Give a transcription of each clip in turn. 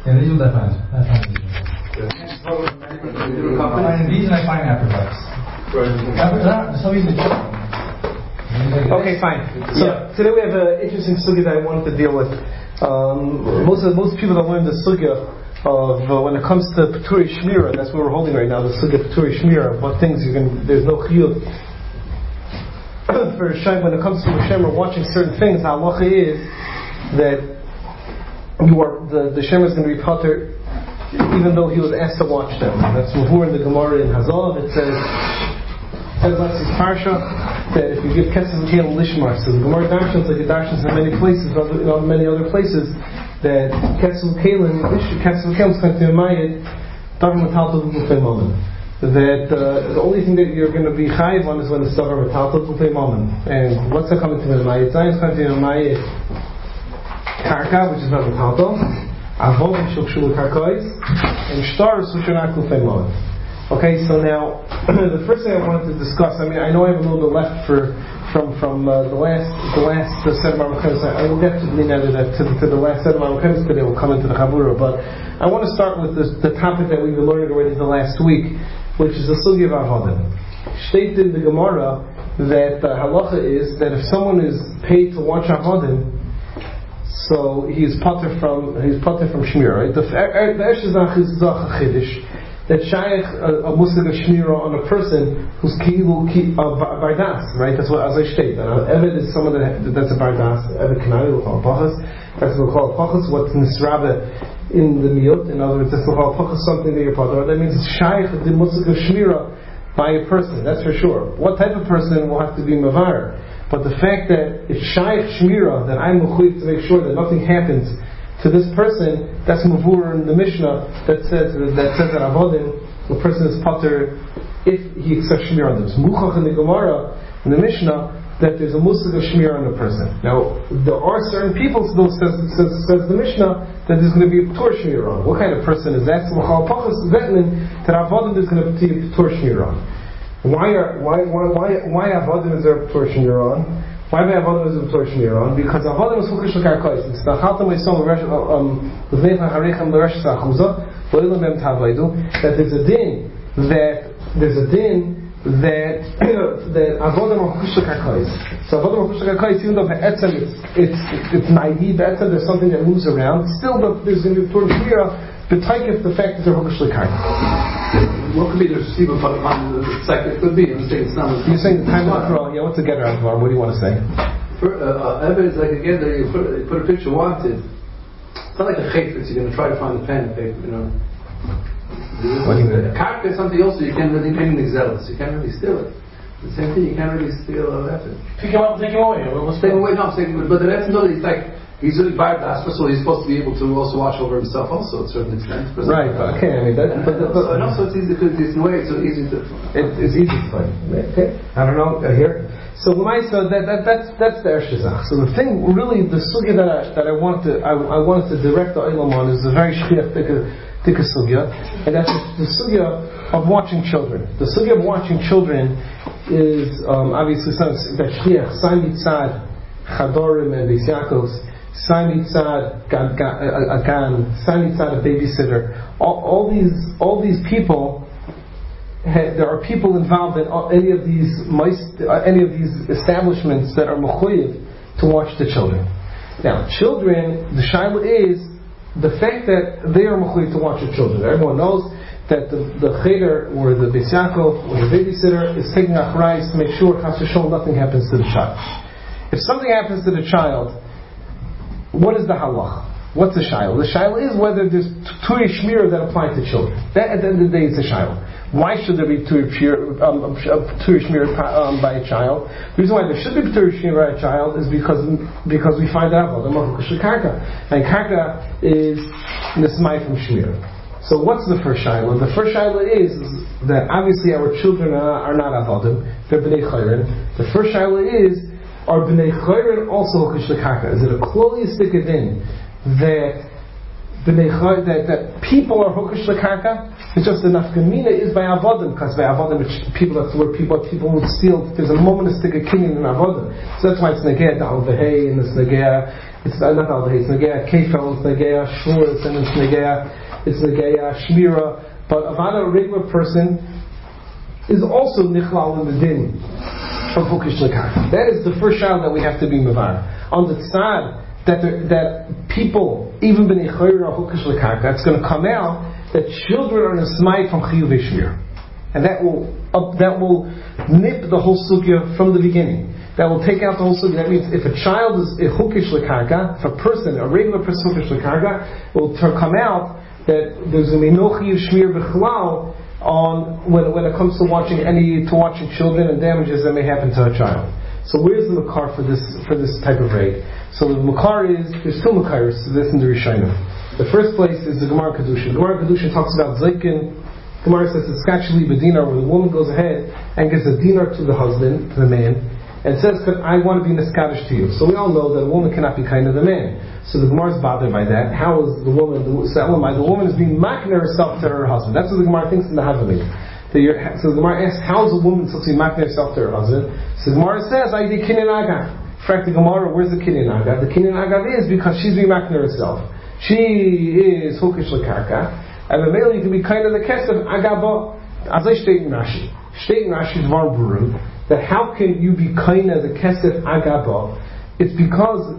Yeah, these are the fine. And these I find afterwards. Okay, fine. So today we have an interesting sugya that I wanted to deal with. Most people that learn the sugya of when it comes to Peturi Shmira, that's what we're holding right now, the sugya Peturi Shmira, what things there's no chiyuv for Hashem. When it comes to Hashem or watching certain things, the halacha is that the Shem is going to be pater even though he was asked to watch them. That's Mavur in the Gemara in Hazal. It says last week's parsha that if you give Kesef Kelim Lishmar, so the Gemara darshans like it darshans in many places, in many other places, that Kesef Kelim is going to be mayed davar metaltal b'fei mammon. That the only thing that you're going to be chayiv on is when it's davar metaltal b'fei mammon. And what's that coming to be mayed? Zayin is going to be mayed karka, which is not metaltal. Avod Shukshu Karkais and Stars which are not Kufemon. Okay, so now the first thing I wanted to discuss, I know I have a little bit left from the last set of Marmachemes. I will get to the last set of Marmachemes today. We'll come into the Chabura, but I want to start with the topic that we've been learning already the last week, which is the Sugya of Avodim. Stated in the Gemara that the halacha is that if someone is paid to watch Avodim, so he's pater from shmira. Right? The Eshezach is zach chiddush that shaykh a musig of shmira on a person who's kilu bardas. Right? That's what as I state. Eved is someone that's a bardas. Eved kanai will call pachas. That's what we call pachas. What's nisrabe in the miyut. In other words, that's what we call pachas. Something that you're pater. That means shaykh the musig of shmira by a person. That's for sure. What type of person will have to be mavar? But the fact that it's shaykh shmira, that I'm mechuyev to make sure that nothing happens to this person, that's mavur in the Mishnah that says that avodim, the person is pater if he accepts shmira on them. There's muchach in the Gemara in the Mishnah that there's a musig of shmira on the person. Now there are certain people, says the Mishnah, that there's going to be a p'tur shmira on. What kind of person is that? So that avodim is going to be a p'tur shmira on. Why avodim is there a P'tur Shmira on? Why avodim is there a P'tur Shmira on? Because avodim is hukish l'karkois. It's the chaltam v'ysom l'vneicha harechem l'resh s'achuza v'olam mem tavaydu that there's a din that avodim are hukish l'karkois. So avodim are hukish l'karkois, even though be'etzem it's naive, be'etzem there's something that moves around, still there's going to be P'tur Shmira b'taikif the fact that they're hukish l'karkois. What could be the receiver part of the sector? It could be. I'm saying it's not. You're saying the time of the yeah. What's the getter of What do you want to say? Ever is like again that you put a picture wanted. It's not like a chayfetz. You're going to try to find the pen and paper. What do you mean? A karka is something else. You can't really make anything zealous. You can't really steal it. The same thing. You can't really steal effort. Pick him up, take him away. Take him away. No, I'm saying, but the rest no. It's like. He's really bardas, so he's supposed to be able to also watch over himself also to a certain extent. Right, okay, I mean that. But also it's easy because it's in a way it's so easy to. It's easy to find. Okay, I don't know here. So that's the Ershezach. So the thing really, the sugya that I wanted to direct the Olam on is a very shchiach tika sugya, and that's the sugya of watching children. The sugya of watching children is obviously something that shchiach Sami Tzad Chadorim and Beis Yaakovs. Sami Tzad a gan, Sami Tzad a babysitter. All these people. There are people involved in any of these establishments that are mechuyev to watch the children. Now, children, the shaila is the fact that they are mechuyev to watch the children. Everyone knows that the cheder or the Beis Yaakov or the babysitter is taking achrayus to make sure nothing happens to the child. If something happens to the child, what is the halach? What's the shaila? The shaila is whether there's Turei Shmira that apply to children. That, at the end of the day, it's a shaila. Why should there be Turei Shmira by a child? The reason why there should be Turei Shmira by a child is because we find out about the karka, and karka is nismai from Shmira. So what's the first shaila? The first shaila is that obviously our children are not avodim; they're bnei chayrin. The first shaila is, are bnei chayrin also hukish l'karka? Is it a kloliistic adin that that people are hukish lekarka. It's just the nafkamina is by avodim, because by avodim people would steal. There's a momentous kinyan in avodim, so that's why it's negea the alvehei and it's negea. It's not alvehei, it's negea kefel, it's negea shur, and it's negea shmira. But avada, a regular person, is also nichlal in the din of hukish lekarka. That is the first child that we have to be mavar. On the tzad that people, even b'nei chayir are hukish lekarka, it's going to come out that children are nismai from chiyuv shmir, and that will nip the whole sugya from the beginning. That will take out the whole sugya. That means if a child is a hukish lekarka, if a regular person hukish lekarka, it will come out that there's going to be no chiyuv shmir b'chlal on when it comes to watching children and damages that may happen to a child. So where's the makar for this type of raid? So the makar there's two makaris to this in the Rishonim. The first place is the Gemara Kedushin. Gemara Kedushin talks about Zaykin. Gemara says it's actually b'dinar, where the woman goes ahead and gives a dinar to the husband, to the man, and says, I want to be niskadish to you. So we all know that a woman cannot be kind to the man. So the Gemara is bothered by that. How is the woman, the woman is being makner herself to her husband. That's what the Gemara thinks in the Havamim. So the Gemara asks, how is a woman supposed to be makner herself to her husband? So the Gemara says, I did kinyan agav. In fact, the Gemara, where's the kinyan agav? The kinyan agav is because she's being makner herself. She is hukish lekarka, and the male you can be kind of the kesef agaba. As I state in Rashi dvar burim, that how can you be kind of the kesef agaba? It's because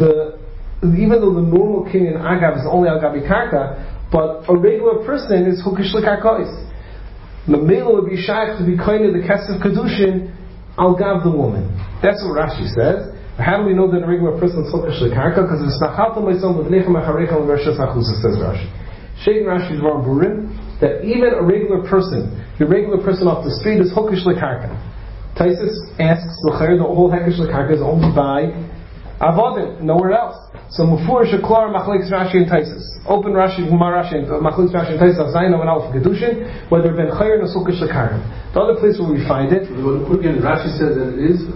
even though the normal kinyan agav is only al gabi karka, but a regular person is hukish lekarkais. The male would be shaykh to be kind of the kesef kedushin al gav the woman. That's what Rashi says. How do we know that a regular person is hukish lekarka? Because it's nachalta myself with nechem acharecha l'rashas achusa, says Rashi. Sheikh Rashi dvar burim, that even a regular person, the regular person off the street is hukish lekarka. Taisus asks, the whole hukish lekarka is only by avodim, nowhere else. So mufur sheklar machlekes Rashi and Taisus. Open Rashi, Gemara Rashi, and machlekes Rashi and Taisus. Zayin and Alf Kedushin, whether ben chayir or hukish lekarka. The other place where we find it, again, Rashi says that it is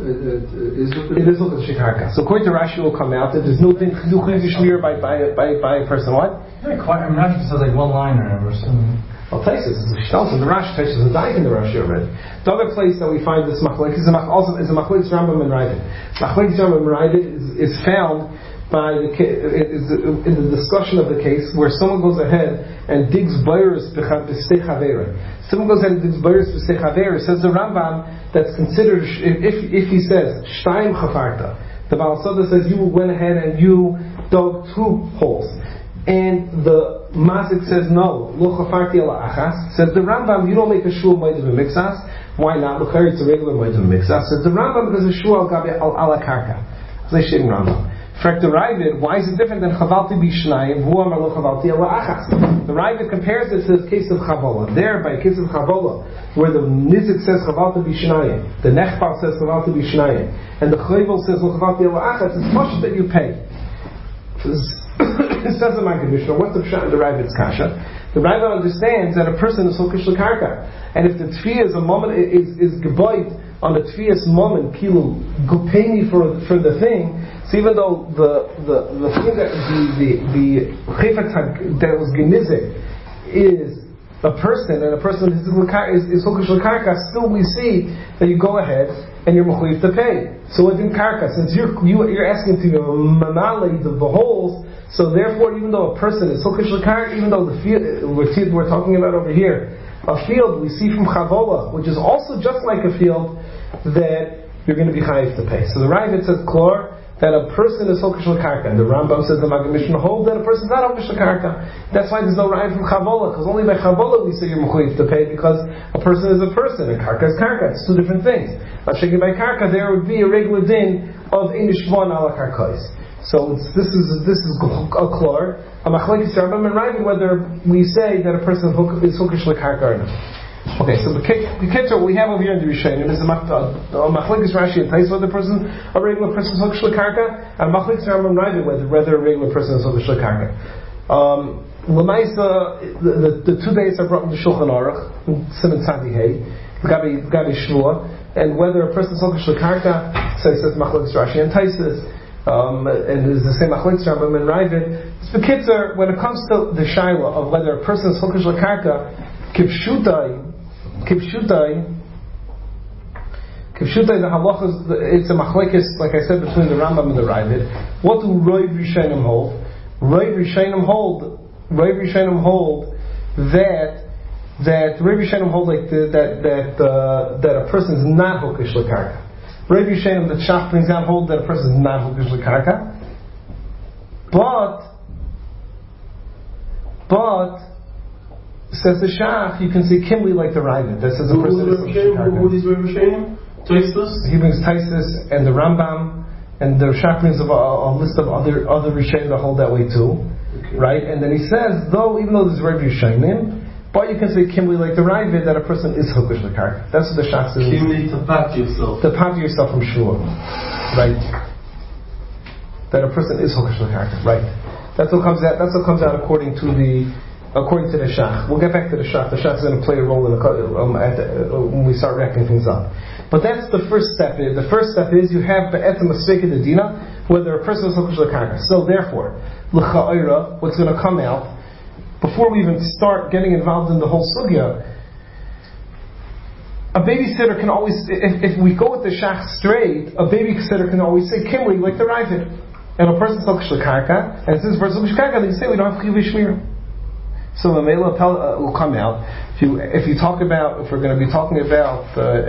hukish lekarka. So according to Rashi, will come out that there's no din chiduchim shmir by a person. What? Rashi says like one liner or something. Well, Taisus is a shtalz in the Rashi. Taisus is dying in the Rashi already. The other place that we find this machlekes is a machlekes Rambam and Ravid. Machlekes Rambam and Ravid is found by in the discussion of the case where someone goes ahead and digs bayros b'stei chavera. Someone goes ahead and digs bayros b'stei chavera. Says the Rambam that's considered if he says shtayim chafarta. The Baal Soda says you went ahead and you dug 2 holes. And the Mazik says no, lo chafarti ala achas. Says the Rambam, you don't make a shul moedim mixas. Why not? Look, it's a regular moedim mixas. Says the Rambam because a shul al gabi ala karka. They shouldn't Rambam. The Ravid, why is it different than chavalti bishnayim? Hu amar lo chavalti ala achas. The Ravid compares it to the case of chavola. There, by case of chavola, where the nizik says chavalti bishnayim, the nechbar says chavalti bishnayim, and the chayvel says lo chavalti ala achas. It's much that you pay. It says in my Mishnah, what's the pshat in the Ravid's kasha? The Ravid understands that a person is hukish lekarka, and if the tefiyah is a moment is geboit on the tefiyah's moment, kilu go pay me for the thing. So even though the thing that the chifet that was genizik is a person, and a person is hukish lekarka, still we see that you go ahead and you're mechuyev to pay. So it in karka, since you're asking to manale the holes. So therefore, even though a person is hukish lekarka, even though the field we're talking about over here, a field we see from chavola, which is also just like a field, that you're going to be chayiv to pay. So the Ravid says klor that a person is hukish lekarka, and the Rambam says the Maggid Mishnah hold that a person is not hukish lekarka. That's why there's no Ravid from chavola, because only by chavola we say you're mechuyev to pay, because a person is a person, and karka is karka. It's 2 different things. But shaking by karka, there would be a regular din of inishvon ala karkais. So this is a klor, a machlekes Rambam and Ravid, whether we say that a person is hukish lekarka or not. Okay, so the kitcher we have over here in the Rishonim is a machlekes Rashi and Tais, whether a regular person is hukish lekarka, and machlekes Rambam and Ravid, whether a regular person is hukish lekarka. L'maisa, the 2 days are brought in the Shulchan Aruch, Siman Tzadi Hey, Gabi Shvua, and whether a person is hukish lekarka, so he says machlekes Rashi and Taisus. and there's the same Achlitz Rambam and Ravid. The kids are, when it comes to the shaila of whether a person is Chukish L'Karka, Kipshutai, the halacha, it's a machlekes, like I said, between the Rambam and the Ravid. What do Roiv Rishonim hold? Roiv Rishonim hold that Roiv Rishonim hold like that a person is not Chukish L'Karka. Roiv Rishonim that Shach brings down hold that a person is not Chukish L'Karka. But says the Shach, you can see Kimli like the Ravid. That says a person is Chukish L'Karka. Who is Roiv Rishonim? Taisus? He brings Taisus and the Rambam, and the Shach brings a list of other Rishonim that hold that way too, okay. Right? And then he says, even though there's Roiv Rishonim, but you can say Kimli like the Ravid that a person is Chukish L'Karka. That's what the Shach says. Kimli to pat yourself. To pat yourself from Shua, right? That a person is Chukish L'Karka, right? That's what comes out. That's what comes out according to the Shach. We'll get back to the Shach. The Shach is going to play a role in when we start wrapping things up. But that's the first step. The first step is you have be'etzem masveka dedina, whether a person is Chukish L'Karka. So therefore, l'cha'ira, what's going to come out before we even start getting involved in the whole sugya, a babysitter can always, if we go with the Shach straight, a babysitter can always say Kimli like the Ravid, and a person is Chukish L'Karka, and since a person is Chukish L'Karka, they say we don't have Chiyuv Shmira. So the Mela will come out. If we're going to be talking about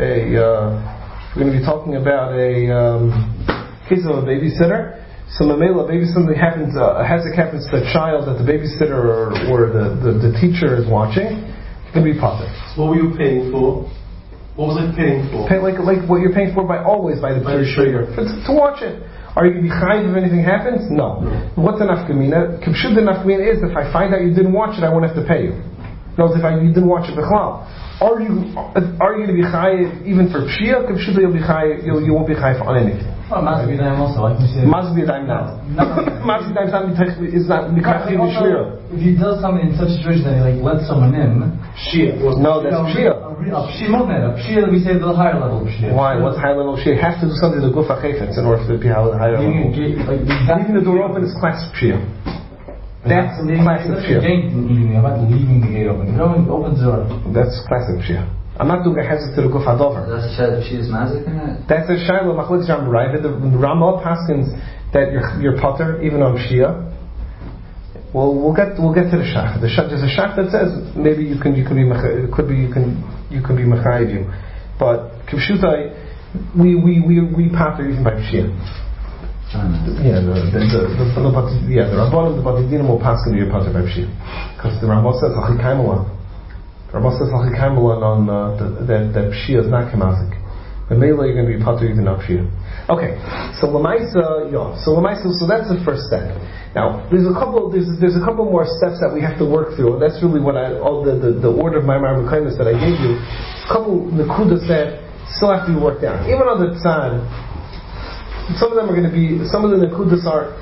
a case of a babysitter. So Mamela, maybe something happens. Hazak happens to a child that the babysitter or the teacher is watching. It can be potter. So what were you paying for? What was I paying for? Like what you're paying for by the trigger to watch it. Are you going to be chayiv if anything happens? No. What's an nafkamina? Kibshud the nafkamina is if I find out you didn't watch it, I won't have to pay you. No, if you didn't watch it b'chlal. Are you going to be chayiv even for pshia? Kibshud you'll be chayiv. You won't be chayiv on anything. Mazbi Daim also, like we said. Mazbi Daim not. Mazbi Daim is not mikachim shmira. If he does something in such a situation that he lets someone in, Shia. No, that's Shia. Shia, we say the higher level of Shia. Why? What's high level of Shia? It has to do something to the gufa chayfetz in order for it to be higher level. Leaving the door open is class of Shia. That's class of Shia. I'm not leaving the gate open. You open the door. That's classic Shia. I'm not doing a hazard to the guf hadover. That's a shayla Shia's mazik in it? That's a shayla machlokes Ram Ravid. The Ramah paskins that you're potter even on Shia. Well, we'll get to the shach. There's a shach that says maybe you can be mechayiv you, but kibshutai we pater even by Shia. Yeah, the Rabbanim, the Batidinim will pass into your pater by Shia because the Ramah says achikaimala. Rabbi says on that Pshia is not Kemazik. But maybe you're going to be Pater even on Pshia. Okay, so Lamaisa, so that's the first step. Now, there's a couple more steps that we have to work through. That's really what the order of my Ma'amar Kindness that I gave you. A couple Nakudas that still have to be worked out. Even on the Tzad, some of the Nakudas are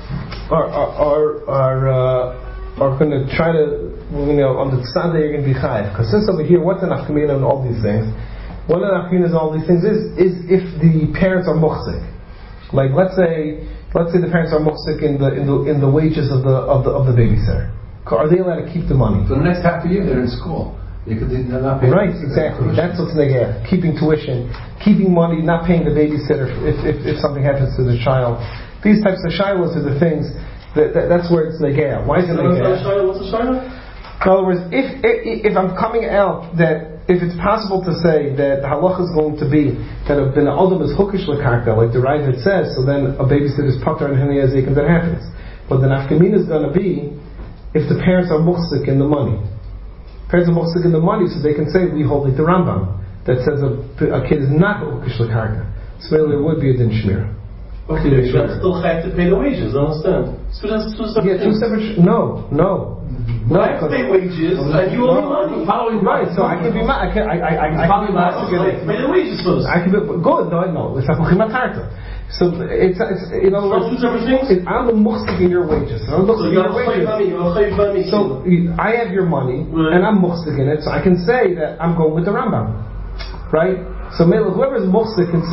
going to try to, on the Tzad you're going to be chayiv. Because since over here, what's an afkamina and all these things? One of the afkaminas and all these things is if the parents are muhsik. Like let's say the parents are muhsik in the wages of the babysitter. Are they allowed to keep the money? For the next half a year, they're in school. They're not paying. Right, exactly. That's what's negeh. Keeping tuition, keeping money, not paying the babysitter if something happens to the child. These types of shilas are the things. That's where it's negea. Why is it negea? What's a shayla? In other words, if I'm coming out that if it's possible to say that the halacha is going to be that a ben adam is hukish l'karka, like the Ravid says, so then a babysitter is pater and henei azik, and that happens. But the nafkamina is going to be if the parents are muhsik in the money. Parents are muhsik in the money, so they can say we hold like the Rambam that says a kid is not hukish l'karka. So there would be a din shmira. Okay, but still have to pay the wages. I understand. Students, two separate. No. I have to pay wages, and you owe me money. Right. So I can be mad. I can pay the wages first. I can be good. No. It's so it's in other words, two separate things. I'm the muhsik in your wages. So you're wages. So I have your money, and I'm muhsik in it. So I can say that I'm going with the Rambam, right? So whoever is muhsik can say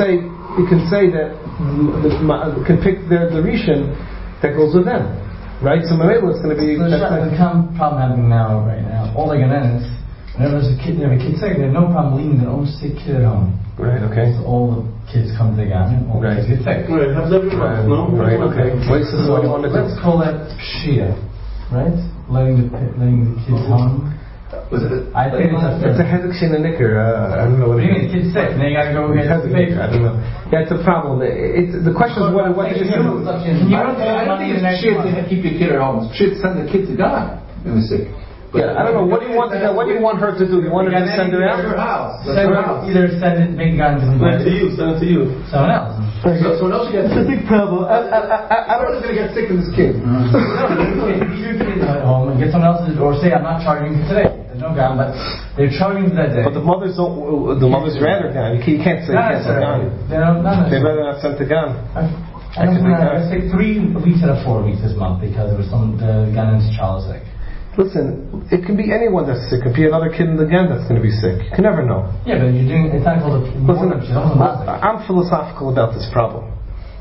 you can say that can pick the rishon that goes with them, right? So Mamela is going to be. So the problem happening right now. All the Ganenes, whenever there's a kid, they have a kid sick, they have no problem leaving their own sick kid at home. Right. Okay. So all the kids come to the Gan, all the kids get sick. Right. Have everyone. No. Right. Okay. Wait. So what do you want to do? Let's call that Pshia, right? Letting the kids home. I think it's a hezek and nicker. I don't know what it is. The kid's sick, and then you gotta go get the paper. I don't know. Yeah, it's a problem. The question is what did you do? I don't think it's shit to keep your kid at home. It's shit to send the kid to God when he's sick. Yeah, I don't know. What do you want her to do? You want her to send her out? Your house. Either send it, make guns, and Send it to you. someone else. Someone else gets sick. It's a big problem. I don't know who's going to get sick in this kid. Leave your kid at home and get someone else, or say I'm not charging you today. There's no gun, but they're charging for that day. But the mothers don't. The mothers rather gun. You can't say gun. They'd rather not send the gun. I say 3 weeks out of 4 weeks this month because there was the Ganon's child sick. Listen, it can be anyone that's sick. It could be another kid in the Gan that's going to be sick. You can never know. Yeah, but you're doing. It's not called a. Listen, I'm philosophical about this problem.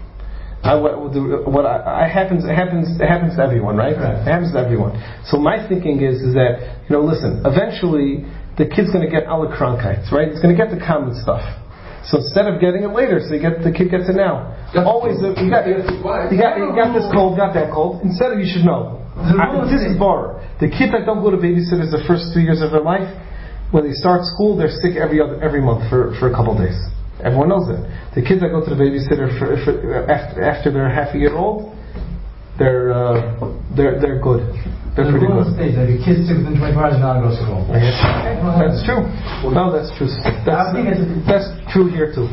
It happens to everyone, right? It happens to everyone. So my thinking is that listen. Eventually, the kid's going to get alle Krankheits, right? It's going to get the common stuff. So instead of getting it later, the kid gets it now. Always, you got this cold, got that cold. Instead of you should know. This is bar. The kids that don't go to babysitters the first 2 years of their life, when they start school, they're sick every month for a couple of days. Everyone knows that. The kids that go to the babysitter after they're half a year old, they're good. They're pretty good. Stage, like a kid's sick within 24 hours, now go to school. That's true. No, that's true. That's true here too.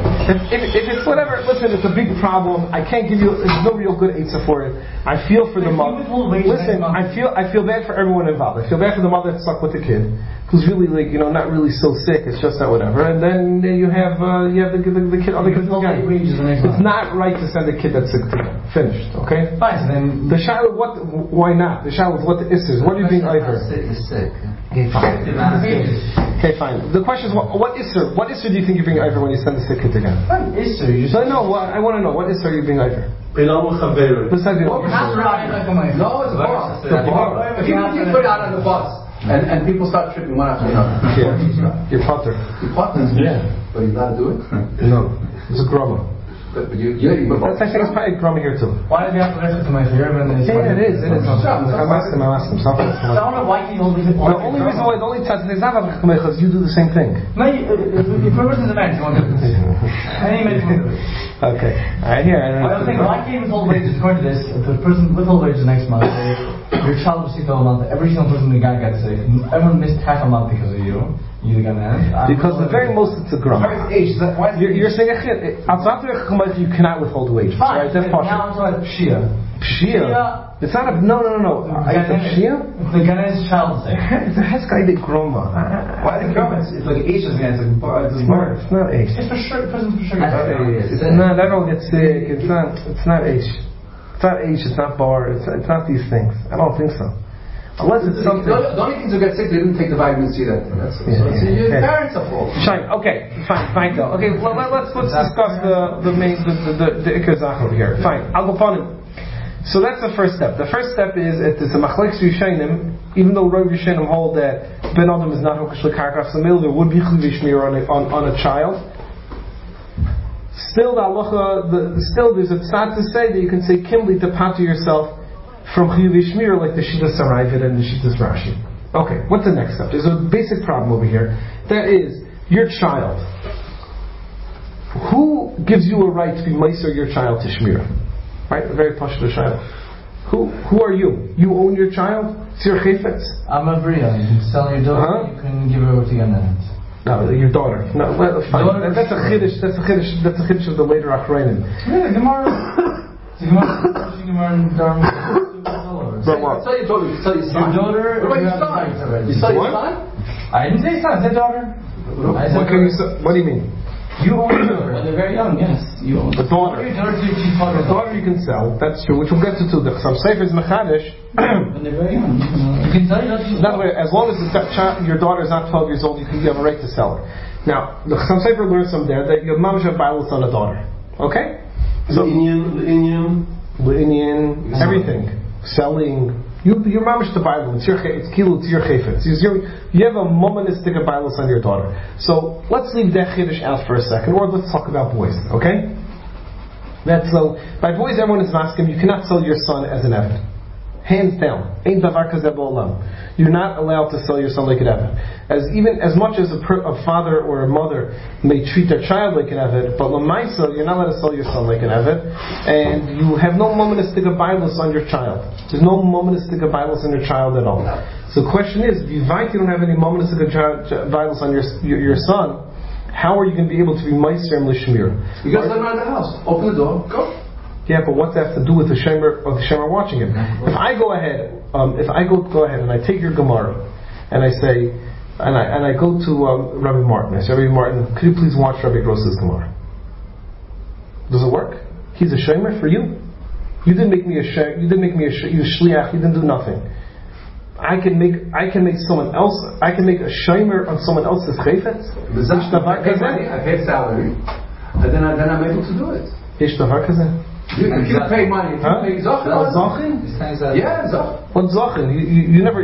If it's whatever, listen, it's a big problem. I can't give you. There's no real good answer for it. I feel for the mother. Listen, I feel bad for everyone involved. I feel bad for the mother that's stuck with the kid, who's really not really so sick. It's just not whatever. And then you have the kid. Other kids. It's not right to send a kid that's sick to them. Finished. Okay. Fine. So then the child. Why not? The child. What the issues? What are you being over? Sick is sick. Okay, fine. Okay, fine. The question is, what isser? What isser do you think you're being over when you send the sick kid to God? Isser. You just no. I want to know what isser are you being over? Besides No, it's a bar. If you put it out on the bus and people start tripping one after another. Yeah. You're potter. You're potter. Yeah. But you got to do it. No. It's a grumma. But I think it's probably grumma here too. Why did you have to listen to my fear? Yeah, it is. I'm asking. I don't know why you hold it. The only reason why the only time is not because you do the same thing. No, if a person's a man, you won't do this. Any man won't do it. Okay. Alright, here. I was thinking, why can't withhold wages according to this? If the person withhold wages next month, your child received the whole month, every single person in the guy got sick, everyone missed half a month because of you. Because the very most it's a grum. You're saying you cannot withhold wages, right? That's partial. Now I'm talking about Pshia. Pshia? It's not a no. It's a Pshia? The Ganesh child sick. It's a Heskaidik groma. Why the groma? It's like Asia's again. It's not Aish. It's for sure. Person for sure. No, everyone gets sick. It's not Aish. It's not Aish. It's not bar. It's not these things. I don't think so. Unless it's something. The only kids who get sick, they didn't take the vitamin C that. Your parents are fault. Fine. Okay. Fine. Go. Okay. Let's discuss the main the Iker Zach over here. Fine. I'll go upon him. So that's the first step. The first step is it's a machlekes Rishonim. Even though Rav Rishonim hold that Ben Adam is not hokish lekarkaf samil, there would be chiyuv shmir on a child. Still, the halacha. Still, there's a tzad to say that you can say kimli to pater yourself from chiyuv shmir like the Shitas Sarayvid and the Shitas Rashi. Okay, what's the next step? There's a basic problem over here. That is your child. Who gives you a right to be meiser your child to shmira? Right, a very popular child. Who are you? You own your child? It's your chayfetz. I'm a bria. You can sell your daughter. You can give her over to your nanny. No, your daughter. No, well, fine. That's a chiddush. That's a chiddush of the later Achrayim. Yeah, Gemara. Gemara. Tell your daughter. Tell your son. Your daughter. What about your son? You sell your son? I didn't say son. I said daughter. What do you mean? You own your daughter. When they're very young, yes. You own the daughter. The daughter you can sell. That's true. Which we'll get to too. The Chassam Sofer is mechadish. When they're very young, you can sell your daughter. That way, as long as your daughter is not 12 years old, you have a right to sell her. Now, the Chassam Sofer learns from there that your mom should have Bailas on a daughter. Okay? So, the Indian, everything. Selling. Your mom should have Bailas. It's kilu, it's your chayfetz. You have a momonistic Bailas on your daughter. So, let's leave that chiddush out for a second, or let's talk about boys. Okay? That's so. By boys, everyone is masking. You cannot sell your son as an eved. Hands down. Ain't davar kazeh ba'olam. You're not allowed to sell your son like an eved. As much as a father or a mother may treat their child like an eved, but l'maisa, you're not allowed to sell your son like an eved, and you have no momonistic abaylos on your child. There's no momonistic abaylos on your child at all. So the question is, you don't have any momonistic abaylos on your son. How are you going to be able to be meiser and lishmir? You guys let him out of the house. Open the door. Go. Yeah, but what's that have to do with the shemer or the shemer watching it? If I go ahead, and I take your Gemara, and I say, and I go to Rabbi Martin. I say, Rabbi Martin, could you please watch Rabbi Gross's Gemara? Does it work? He's a shemer for you. You didn't make me a shemer. You didn't make me a shliach. You didn't do nothing. I can make someone else. I can make a shemer on someone else's chayfetz. I pay salary, and then I'm able to do it. Ish davar kazeh. If you pay money, if you pay zachin. Yeah, zachin. What zachin? You never.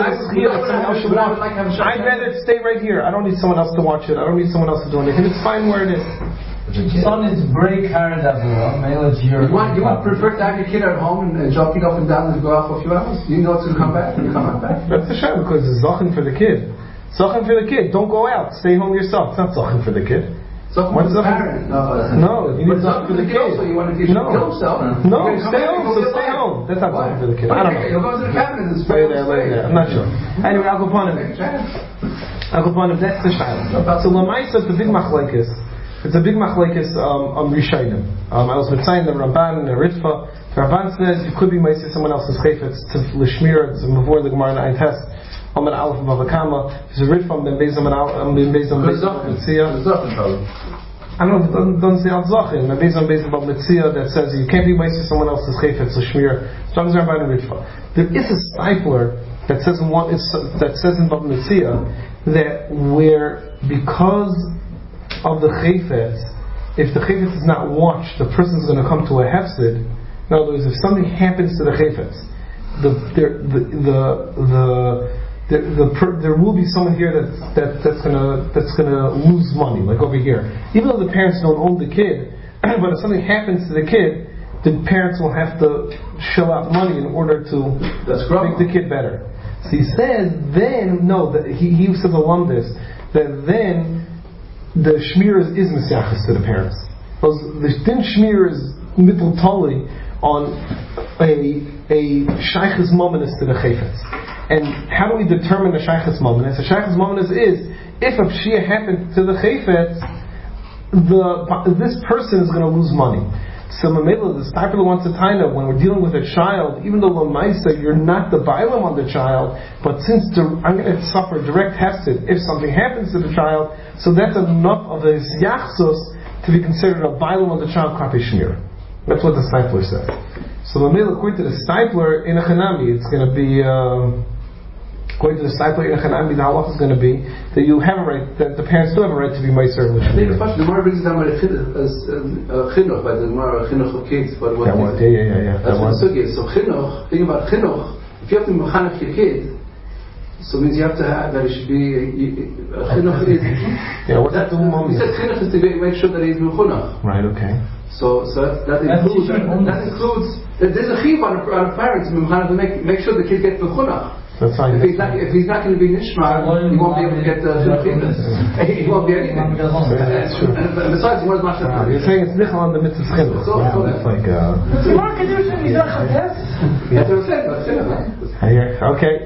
I'd rather stay right here. I don't need someone else to watch it. I don't need someone else to do anything. It's fine where it is. Son is break hard davura. Male, it's your. You want prefer to have your kid at home and jockeying up and down and go out for a few hours? You know it's going to come back. You come back. That's the shame because it's zachin for the kid. Zachin for the kid. Don't go out. Stay home yourself. It's not zachin for the kid. What's the parent? No, you need something for the kid. Also, you want to teach him himself. No, stay home. So stay home. That's not something for the kid. I don't know. You'll go to the cabinet and stay there. I'm not sure. Anyway, I'll go upon him. That's the shayla. So Lamaisa, it's a big machlekes. It's a big machlekes Rishayim. I was saying the Ramban and the Ritva. The Ramban says you could be meiser someone else's chayfetz to l'shmir. It's before the Gemara and Ein Test. Amen Aleph of Avakama. There's a Ritva from Ben Bezam and Bezam Mitzia. I don't know, it doesn't say al zachin. Ben Bezam about Mitzia that says you can't be meiser someone else's chayfetz l'shmir. So I'm saying about the Ritva. There is a stipler that says in Bab Mitzia that where because of the chayfetz, if the chayfetz is not watched, the person is going to come to a hefsid. In other words, if something happens to the chayfetz, there will be someone here that's gonna lose money, like over here. Even though the parents don't own the kid, but if something happens to the kid, the parents will have to shell out money in order to make the kid better. So he says, then he says along this that then the shmir is misyachas to the parents. Because the din shmir is mitl tali on a shaychus mominus to the chayfetz. And how do we determine the shaychus mominus? The shaychus mominus is if a pshia happened to the chayfetz, this person is going to lose money. So Mamela, the stipler wants to tie up when we're dealing with a child, even though Lamaisa, you're not the bailam on the child, but since I'm going to suffer direct hefsid if something happens to the child, so that's enough of a yachsus to be considered a bailam on the child kapi shmir. That's what the stipler says. So Mamela, according to the stipler in a chanami, it's going to be according to the stipler in a chanami, the halach is going to be that you have a right, that the parents do have a right to be meiser. I think the Gemara brings it down by the chinuch, by the Gemara chinuch of kids. That one, yeah. That's what the sugi is. So chinuch, think about chinuch. If you have to mechanech your kid, so it means you have to have that it should be chinuch is. Yeah, what's that doing? He said chinuch is to make sure that he's mechunach. Right. Okay. So that includes there's a chiv on a parent to make sure the kid gets mechunach. That's fine. If he's not going to be nishma, he won't be able to get the chinuch. He won't be anything. That's true. And besides, he was mashal. You're saying it's nichal on the mitzvah chinuch. That's like. Okay.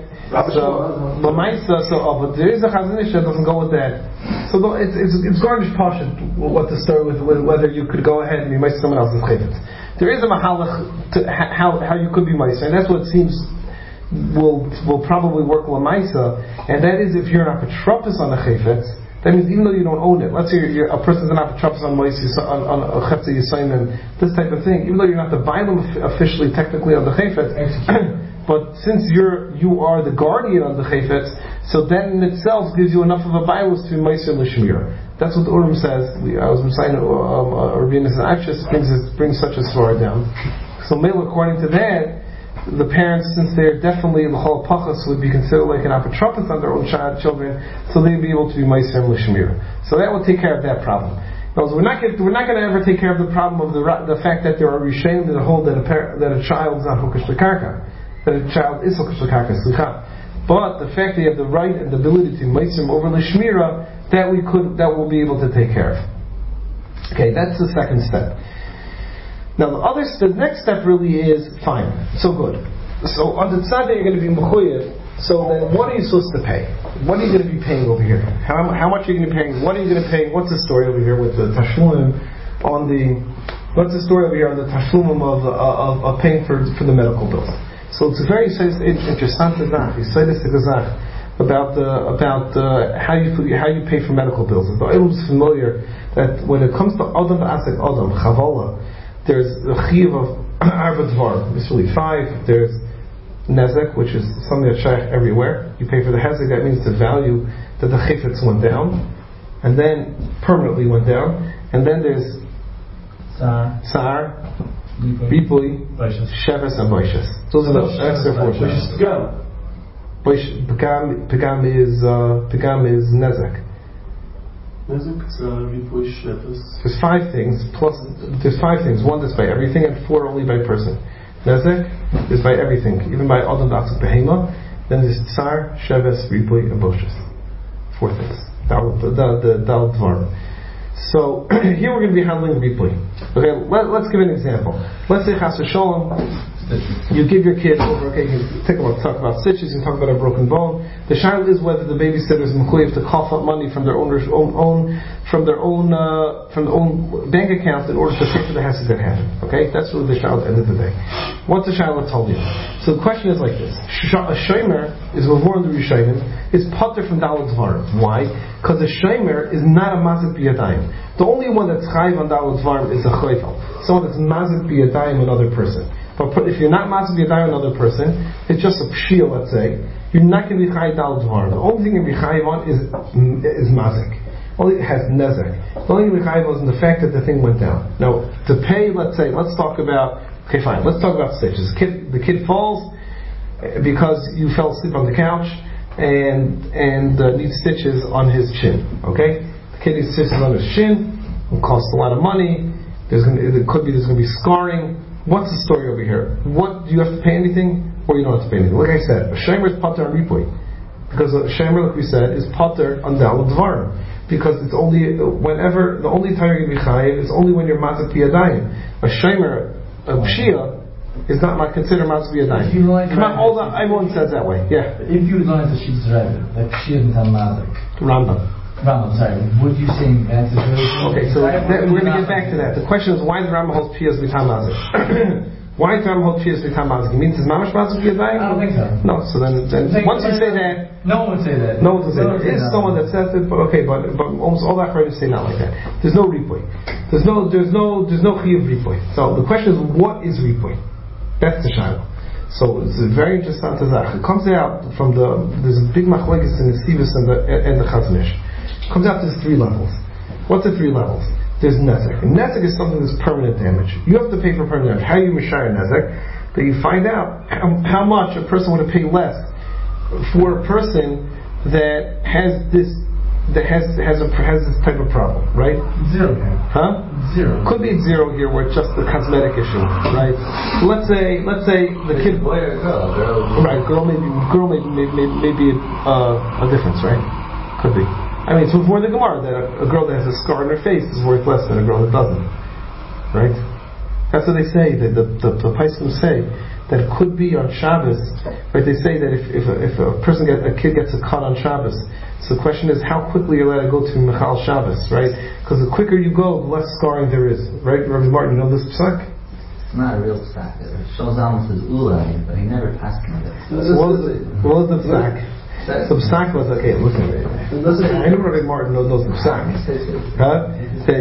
But there is a chazanish that doesn't go with that. So it's garnish pashut what to start with whether you could go ahead and be meiser someone else's chayfetz. There is a mahalach to how you could be meiser, and that's what it seems will probably work lamaisa, and that is if you're an apotropos on the chayfetz. That means even though you don't own it, let's say a person's an apotropos on a chetze yisayim, this type of thing, even though you're not the bailam officially, technically on the chayfetz, but since you are the guardian of the chayfetz, so that in itself gives you enough of a bias to be meiser l'shmira. That's what the Urim says. I was reciting Rabbeinu Achshas brings such a svara down. So male, according to that, the parents, since they're definitely the whole pachas, would be considered like an apotropos on their own children, so they'd be able to be meiser l'shmira. So that will take care of that problem. Now, we're not going to ever take care of the problem of the fact that there are rishayin that hold that a child is not hukash l'karka, that a child is hukash l'karka, but the fact that you have the right and the ability to meiser over l'shmira, that we'll be able to take care of. Okay, that's the second step. Now the next step really is fine, so good. So on the tzaddik you're going to be mechuyev. So then, what are you supposed to pay? What are you going to be paying over here? How much are you going to be paying? What are you going to pay? What's the story over here with the tashlumim What's the story over here on the tashlumim of paying for the medical bills? So it's a very interesting about how you pay for medical bills. The Olam is familiar that when it comes to Adam Asik Adam Chavala, there's a chiv of Arba Dvar. It's really 5. There's Nezek, which is something that's shaykh everywhere. You pay for the Hezek, that means the value that the chifetz went down, and then permanently went down. And then there's Tsar, Ripui, Sheves, and Boishes. Those are that's their 4 things. Pegam is Nezek. There's 5 things, plus there's 5 things. 1 that's by everything, and 4 only by person. Nezek is by everything, even by Adam Datsuk Behema. Then there's Tsar, Sheves, Ripui, and Boshes. 4 things. The Dal Dvar. So here we're going to be handling Ripui. Okay, let's give an example. Let's say Chas v'Sholom, you give your kid over. Okay, you can talk about stitches. You can talk about a broken bone. The shaila is whether the babysitter is mechuyev to cough up money from their own bank account in order to pay for the hesed that happened. Okay, that's really the shaila at the end of the day. What's the shaila told you? So the question is like this: a shomer is mavur in the Rishonim is pater from daled dvarim. Why? Because a shomer is not a mazik biyadayim. The only one that's chayiv on daled dvarim is a choyfel, someone that's mazik biyadayim another person. But if you're not mazik biyadayim another person, it's just a pshia, let's say, you're not going to be chayiv daled dvarim. The only thing you're going to be chayiv on is mazik. Only it has nezek. The only thing you're chayiv on is the fact that the thing went down. Now, to pay, let's talk about. Okay, fine. Let's talk about stitches. The kid falls because you fell asleep on the couch and needs stitches on his chin. Okay, the kid needs stitches on his chin. It costs a lot of money. There's going to be scarring. What's the story over here? What do you have to pay anything, or you don't have to pay anything? Like I said, a shemer is pater on ripui, because a shemer, like we said, is pater on daled dvarim, because it's only whenever the only time you're going to be chayiv is only when you're mazik biyadayim. A shemer, a pshia, is not considered mazik biyadayim. Come on, all that everyone says that way. Yeah. If you learn the sheet's Rebbe, that pshia is not mazik. Rambam, sorry. What are you saying? Okay, so we're going to get back to that. The question is, why does Rambam hold pshia as bitam mazik? Why does Rambam hold pshia as bitam mazik? It means it's mamash mazik biyadayim? I don't think so. No. So then once you say that, no one would say that. No one would say that. There is someone that says it, but okay, but almost all that Achronim say not like that. There's no ripui. There's no chiyuv ripui. So the question is, what is ripui? That's the shaila. So it's a very interesting tazach. It comes out from there's a big machlekes in the Sivus and the Chazon Ish. It comes out to 3 levels. What's the 3 levels? There's nezek. And nezek is something that's permanent damage. You have to pay for permanent damage. How do you mishayir nezek? That you find out how much a person would pay less for a person that has this type of problem, right? 0. Huh? 0. Could be 0 here, where it's just a cosmetic issue, right? So let's say the kid, boy or girl, right? Girl may be a difference, right? Could be. I mean, it's before the Gemara that a girl that has a scar on her face is worth less than a girl that doesn't, right? That's what they say. That the Paiskim say that it could be on Shabbos, right? They say that if a kid gets a cut on Shabbos, so the question is how quickly you're allowed to go to Michal Shabbos, right? Because the quicker you go, the less scarring there is, right? Rabbi Martin, you know this psak? It's not a real psak. It shows almost as ulai, but he never passed me this. What was the psak? The psak was, okay, listen. I know Rabbi Martin knows the psak. Huh? That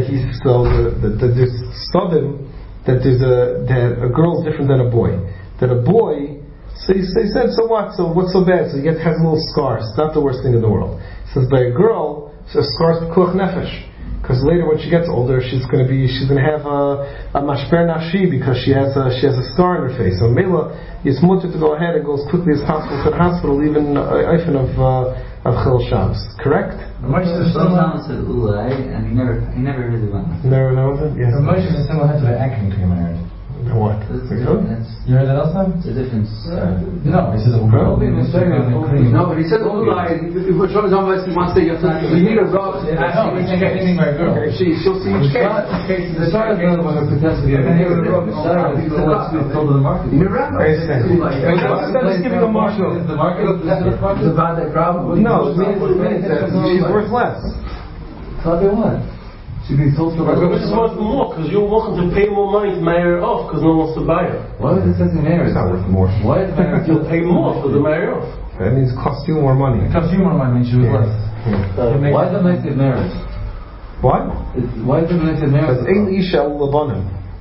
there's stavim that a girl is different than a boy. That a boy So he said, so what? So what's so bad? So he has little scars. It's not the worst thing in the world. He says, by a girl, so scars pekuach nefesh. Because later when she gets older, she's going to have a mashper nafshi because she has a scar on her face. So Mela is mutter to go ahead and go as quickly as possible to the hospital, even even of Chil Shams. Correct? Moshe said Ulai, and he never really went. Never went. Yes. Moshe is a similar head to the anchoring to get married. What? You heard that also? It's a difference. No, he said No, but he said Ulai. If Shlomo Zalman wants to say you need a rough. I know, we can't get anything by a girl. She'll see each case. The Torah is another one who pretends to be a girl. Told to the market. You're right. I'm just giving a marshal. Is the market about that problem? No, it means that she's worth less. Tell me what? She's being told to But this is worth more because you're welcome to pay more money to marry her off because no one wants to buy her. Why is it says in marriage? It's not worth more. Why is marriage? You'll pay more for the marry off. That means it costs you more money. It costs you more money than she was worth. Why is it nice to marriage? What? Why is it nice to marriage? Because Ein Isha Ulabanim.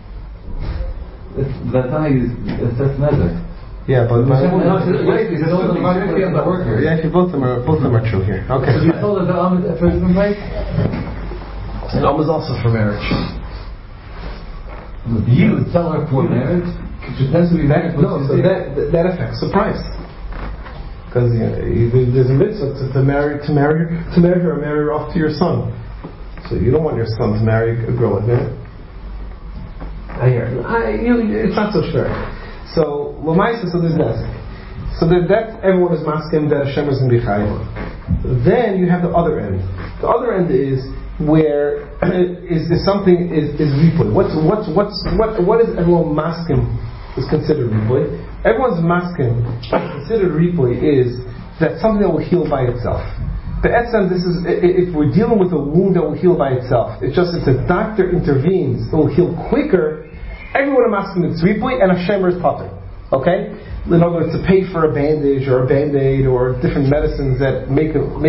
That's how you assess measure. Yeah, but Yeah, if both of them are true here. Okay. So you told her the Am is for husband right? And Am is also for marriage. You tell her for marriage? She pretends to be married. No, so that affects the price. Because there's a mitzvah to marry her or marry her off to your son. So you don't want your son to marry a girl like that. I hear. It's not so sure. So Lamaisa, so there's Nezek. So that everyone is masking that Hashem is going to be chayav. Then you have the other end. The other end is where is something is ripoy. What is everyone masking is considered ripoy? Everyone's masking considered ripoy is that something that will heal by itself. The etzem, this is if we're dealing with a wound that will heal by itself. It's just if the doctor intervenes, it will heal quicker. Everyone is asking it's ripoy and Hashem is pater. Okay? In other words, to pay for a bandage or a band-aid or different medicines that make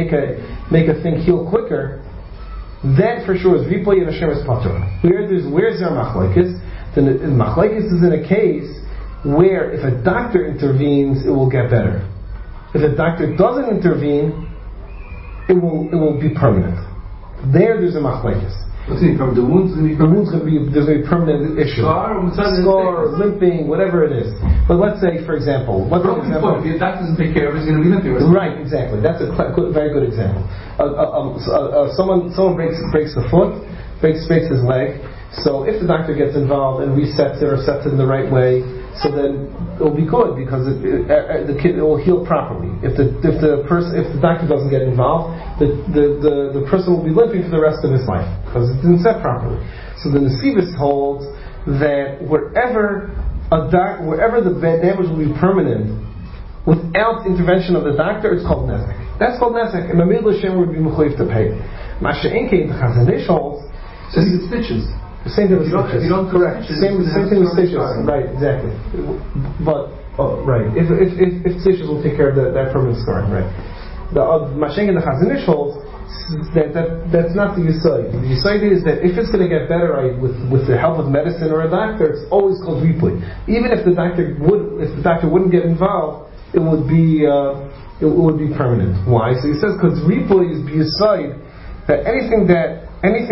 a thing heal quicker, that for sure is ripoy and Hashem is pater. Where's their machlekes? The machlekes is in a case where if a doctor intervenes, it will get better. If a doctor doesn't intervene, it will be permanent. There's a machlekes. What's the problem? The wound's going to be there's a permanent issue. Scar, limping, whatever it is. But let's say, for example, if the doctor doesn't take care of it, it's going to be limping. Right, exactly. That's a very good example. Someone breaks the foot, breaks his leg. So if the doctor gets involved and resets it or sets it in the right way, so then it will be good because the kid will heal properly. If the doctor doesn't get involved, the person will be limping for the rest of his life because it didn't set properly. So the Nesivis holds that wherever the damage will be permanent without intervention of the doctor, it's called nezek. That's called nezek, and Mamid L'Shem would be mechuyev to pay. Masha'enke, the Chazon Ish holds. So it's stitches. Same thing with stitches. You don't correct. Same thing with stitches. Right, exactly. But right, if stitches will take care of that permanent scarring, right? The Masha'enke and the Chazon Ish holds that's not the Yisai. The Yisai is that if it's going to get better with the help of medicine or a doctor, it's always called ripoy. Even if the doctor wouldn't get involved, it would be permanent. Why? So he says because ripoy is Yisai, that anything that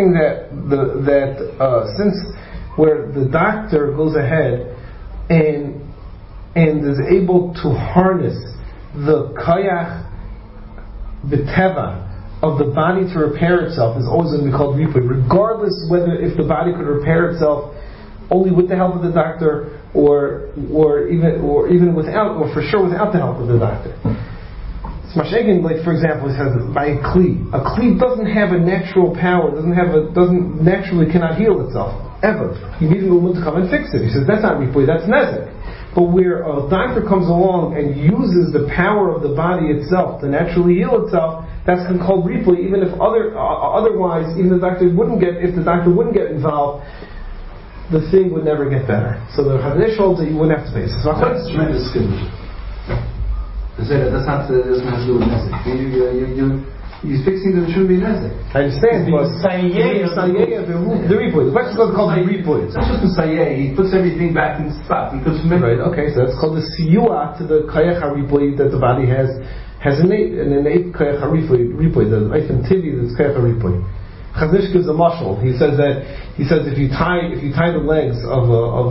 since where the doctor goes ahead and is able to harness the kayach b'teva of the body to repair itself is always going to be called ripoy, regardless if the body could repair itself only with the help of the doctor or even without, or for sure without the help of the doctor. Masha'enke, like for example, he says by a kli doesn't have a natural power, doesn't naturally cannot heal itself ever. You need a woman to come and fix it. He says that's not ripoy, that's nezek. But where a doctor comes along and uses the power of the body itself to naturally heal itself, that's called ripoy. Even if otherwise, even if the doctor wouldn't get involved, the thing would never get better. So the Chazon Ish holds that you wouldn't have to pay. So that's tremendous skill. That's not doesn't have to do with message. He's fixing that it shouldn't be nezek. I understand, but the replay. The question is called the replay. It's not just Messiah. He puts everything back in spot. Right. Okay. So that's called the siyua to the kayach replay that the body has an innate kayach replay. The item tivi that's kayach replay. Chazon Ish gives a mashal. He says if you tie the legs of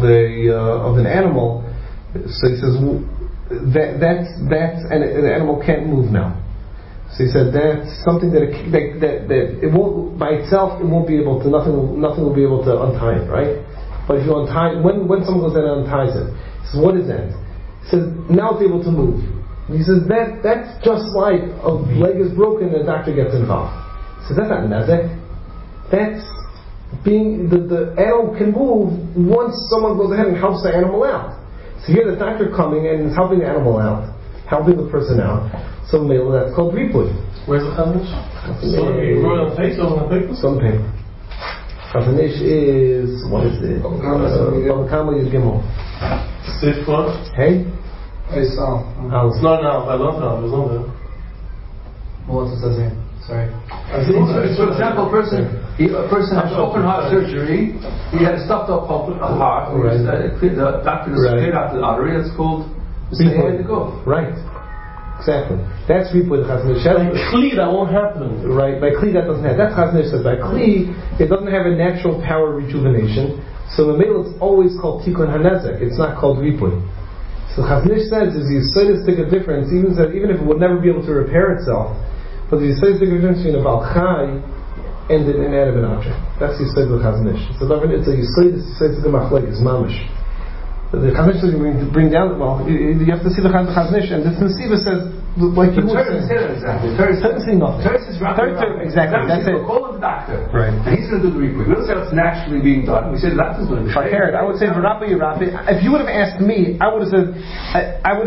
an animal, so he says that's and the animal can't move now. So he said that's something that it won't by itself, it won't be able to, nothing will be able to untie it, right? But if you untie, when someone goes in and unties it, he says, what is that? He says, now it's able to move. And he says that's just like a leg is broken and the doctor gets involved. He says that's not nezek. That's being the animal can move once someone goes ahead and helps the animal out. So here the doctor coming and is helping the animal out, helping the person out. So that's called replay. Where's the Chazon Ish? On the face or on the paper? Some paper. Chazon Ish is, what is it? Bava Kama is Gimel. Sif what? Hey? It's not now. I love now. It was on there. Well, what's it says here? Sorry. For example, a person has open heart surgery. He had a stuffed up heart. Right. The doctor just cleared out the artery. That's called Messiah to go. Right. Exactly. That's replay the Chazon Ish. By Kli, that won't happen. Right. By Kli, that doesn't happen. That's Chazon Ish says. By Kli, it doesn't have a natural power of rejuvenation. So the male is always called Tikkun HaNezek. It's not called replay. So Chazon Ish says is the Yisodis take a difference. Even if it would never be able to repair itself, but the Yisodis take a difference between a Baal Chai and an inanimate object. That's the Yisod of Chazon Ish. It's a Yisodis of the Machlek is mamish. The Chazon Ish is going to bring down. Well, you have to see the Chazon Ish, and this Nesiva says, like you would say. Exactly. Torah says nothing. Exactly. That's it. Call the doctor. Right. And he's going to do the replay. We don't say it's naturally being done. We say the doctor's doing it. I would say V'Rappa Yirapi. If you would have asked me, I would have said, well,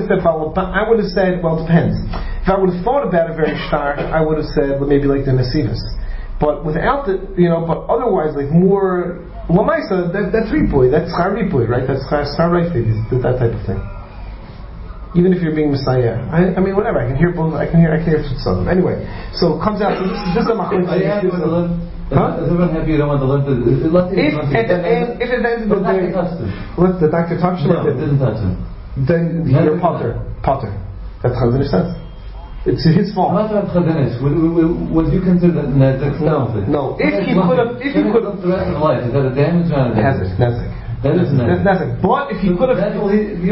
it depends. If I would have thought about it very stark, I would have said maybe like the Nesivas. But without it, but otherwise, like more Lamaisa, that's replay. That's Char replay, right? That's Char Reifi, that type of thing. Even if you're being Messiah, I mean, whatever. I can hear both. I can hear Tzutzah. Anyway, so it comes out. So this is a machlek. Are you happy with the limb? Huh? Is everyone happy you don't want the limb? If at the end of the day, let the doctor touch him. No, it didn't touch him. Then you're Potter. That's Chazon Ish says. It's his fault. I'm not about Chazon Ish. Would you consider that nezek? No. If he could have, the rest of life, is that a damage or not? Nezek. That is nezek. But if he could have, right?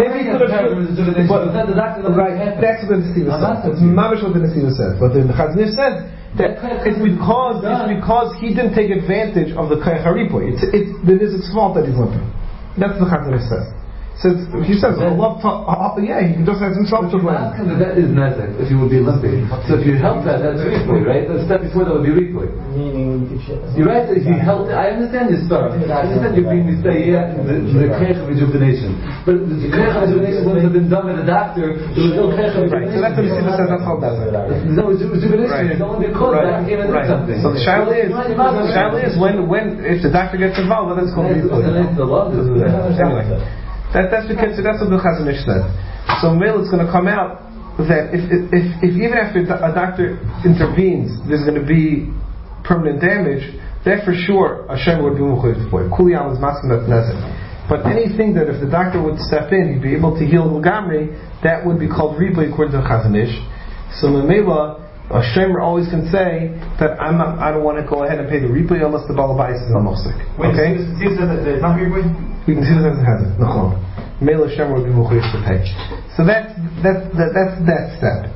That's what the Nesiva said. It's mamish what the Nesiva said. But the Chazon Ish said that it's because he didn't take advantage of the Kayach HaRipoy. It's the nizik's fault that he's limping. That's what the Chazon Ish says. He says, he just has himself to blame. That is nezek, if you would be limping. So if you help that's replay, right? The step before that would be replay. You're right, if you help, I understand your story. I understand you're being mistaken, the kech of rejuvenation. But the kech of rejuvenation wouldn't have been done by the doctor, there was no kech of rejuvenation. Right, so that's what Yisrael says, that's called nezek. There's no rejuvenation, it's only because the doctor came and did something. So the shaila is when if the doctor gets involved, then it's called replay. Anyway. That's what the Chazon Ish said. So Mil, it's going to come out that if even after a doctor intervenes, there's going to be permanent damage. That for sure Hashem would be mechuyev for. Kuliyam is matzim that's nezek. But anything that if the doctor would step in, he'd be able to heal Gamri, that would be called replay according to Chazon Ish. So Memela, a shamer always can say that I don't want to go ahead and pay the replay unless the Baal Bayis is a mosik. Okay? See that it's not replay? We can see that it has it. No. Mele Shem would be mechuyev to pay. So that's that step.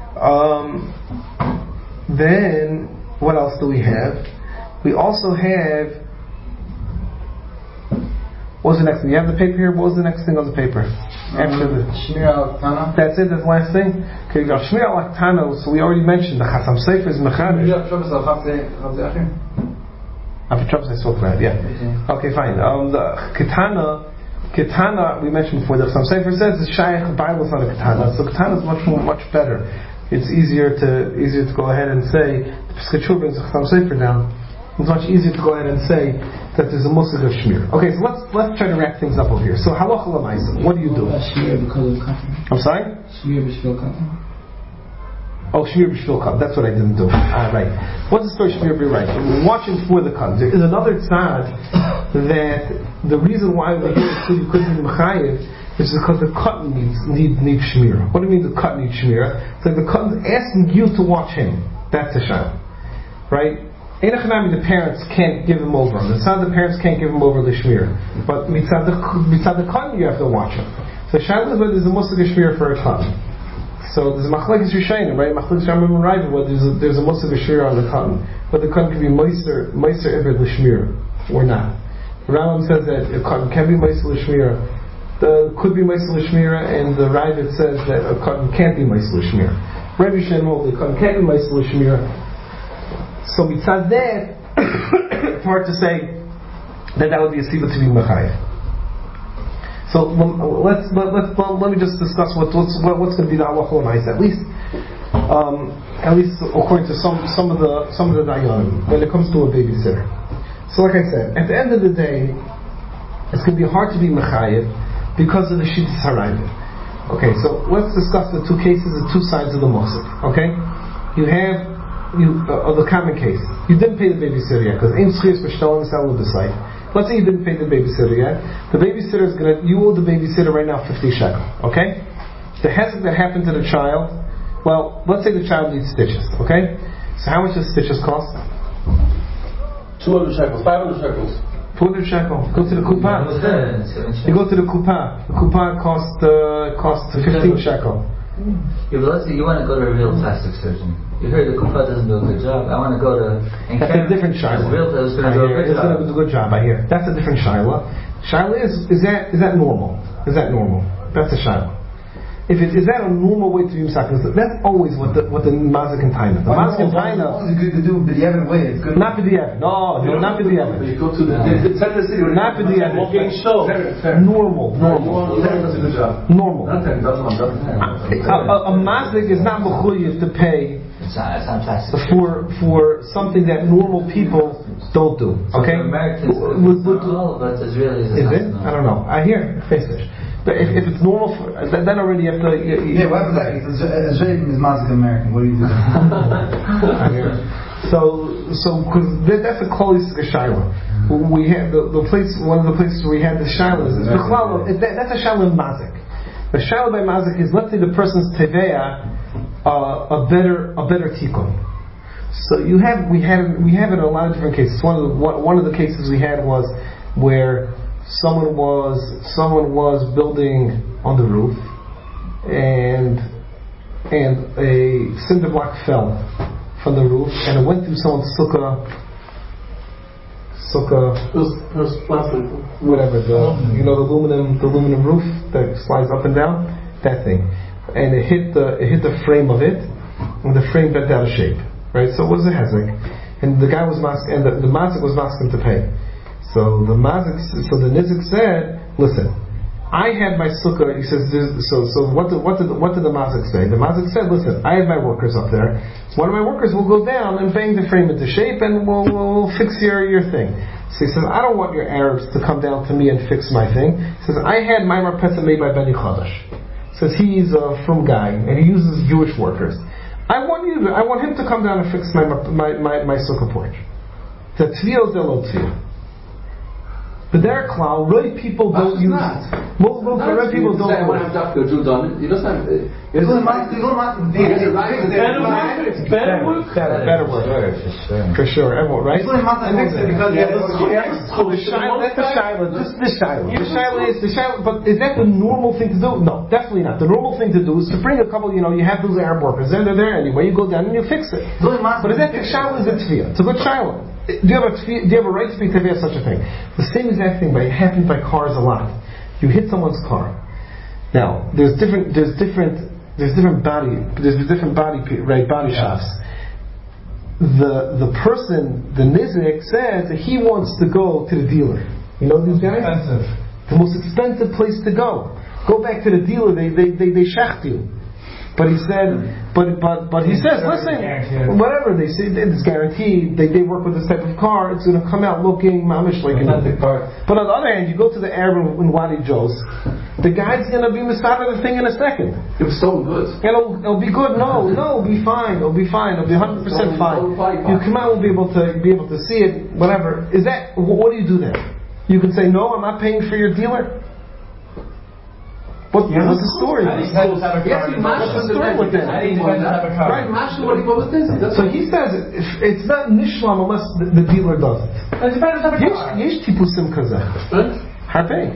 Then what else do we have? We also have. What was the next thing? You have the paper here. What was the next thing on the paper? After the Shmir al Tana. That's it. That's the last thing. Okay, we got Shmir al Tana. So we already mentioned the Chasam Sefer is mechanic. I spoke about it, yeah. Okay, fine. The Ketana, we mentioned before, the Chasam Sefer says the Shaykh Bible is on a Ketana. So Ketana is much better. It's easier to go ahead and say, the Pesachur brings the Chasam Sefer down. It's much easier to go ahead and say that there's a musig of Shmir. Okay, so let's try to wrap things up over here. So halacha l'maisa, what do you do? Shmir because of katan. I'm sorry? Shmir b'shvil katan. Oh, Shmir B'Shvil Katan. That's what I didn't do. Right. What's the story of Shmir B'Shvil? Right. We're watching for the Katan. There is another tzad that the reason why we're here you couldn't be Mechayev is because the Katan needs Shmir. What do you mean the Katan needs Shmir? It's like the Katan's asking you to watch him. That's the shayla. Right? Einachanami, the parents can't give him over. The parents can't give him over the Shmir. But mitzad the Katan you have to watch him. So shayla is whether there's a Muslig Shmir for a Katan. So there's a machlekes Rishonim, right? Machlekes Rambam and Raiva, where there's a musaf shmir on the cotton, but the cotton can be meiser ibed l'shmir or not. Rambam says that a cotton can be meiser l'shmir, could be meiser l'shmir, and the Raiva says that a cotton can't be meiser l'shmir. Rabbi Rishonim hold the cotton can't be meiser l'shmir. So mitzad that, it's hard to say that would be a siva to be mechayev. So let me just discuss what's going to be the halacha l'maisa, at least according to some of the dayanim when it comes to a babysitter. So like I said, at the end of the day, it's going to be hard to be mechayev because of the shittas harayim. Okay, so let's discuss the two cases, the two sides of the musik. Okay, you have the common case. You didn't pay the babysitter yet because ein schiyas b'shtolen selu b'sayt. Let's say you didn't pay the babysitter yet. The babysitter is you owe the babysitter right now 50 shekel. Okay? The hezek that happened to the child, well, let's say the child needs stitches. Okay? So how much does stitches cost? 200 shekels, 500 shekels. 200 shekels. Go to the kupa. You go to the kupa. The kupa costs 15 shekel. Yeah, but let's say you want to go to a real plastic surgeon. You heard the kufa doesn't do a good job. I want to go to... That's a different shayla. It's going to do a good job. It's going to do a good job, I hear. That's a different shayla. Shayla is that normal? Is that normal? That's a shayla. Is that a normal way to be misakin? That's always what the mazik and taina. The mazik and taina. It's good to do b'diavad way. It's good. Not b'diavad. No, not b'diavad. You go to the city. Not b'diavad. Normal. Does a good job. Normal. A mazik is not mechuyev to pay it's not plastic for something that normal people don't do. Okay. So Americans, but Israelis is it? I don't know. I hear face it. But if it's normal, then already you have to... what happens that? Israeli is Mazik American. What do you do? So because that's a close shayla. We had the place. One of the places where we had the shayla is that's a shayla in Mazik. The shayla by Mazik is, let's say the person's teveya a better tikkun. So we have it in a lot of different cases. One of the cases we had was where someone was building on the roof, and a cinder block fell from the roof, and it went through someone's sukkah. Whatever the aluminum roof that slides up and down, that thing, and it hit the frame of it, and the frame bent out of shape. Right, so it was a hezek, and the guy was mask, and the mazik was masking to pay. So the nizik said, "Listen, I had my sukkah." He says, "So what did the mazik say?" The mazik said, "Listen, I had my workers up there. One of my workers will go down and bang the frame into shape, and we'll fix your thing." So he says, "I don't want your Arabs to come down to me and fix my thing." He says, "I had my marpesa made by Beni Chadash." Says he's a frum guy and he uses Jewish workers. I want him to come down and fix my sukkah porch. The tviyot delo tviyot. But there, Klau, right people don't use. Right people don't. I want to have a Jew done it. He doesn't have. It's better work. For sure. Everyone, right? That's the shayla. Just the shayla. The shayla. But is that the normal thing to do? No, definitely not. The normal thing to do is to bring a couple. You have those Arab workers, and they're there anyway. You go down and you fix it. But is that the shayla? Is a tefillah? It's a good shayla. Do you have a right to be tefillah such a thing? The same exact thing happens by cars a lot. You hit someone's car. Now there's different body shops. The person, the nizik, says that he wants to go to the dealer. You know these guys? Expensive. The most expensive place to go. Go back to the dealer. They shacht you. But he said, but he says, listen, whatever they say, it's guaranteed. They work with this type of car. It's going to come out looking mamish like a big car. But on the other hand, you go to the Arab in Wadi Jos, the guy's going to be misada the thing in a second. It was stolen goods. It'll be good. No, it'll be fine. It'll be 100% fine. You come out, will be able to see it. Whatever. Is that? What do you do then? You can say no. I'm not paying for your dealer. What's the story? What's the story with that? Right, what was this? So he says it's not nishlam unless the dealer does it. Yesh tipusim kazeh. Harpei.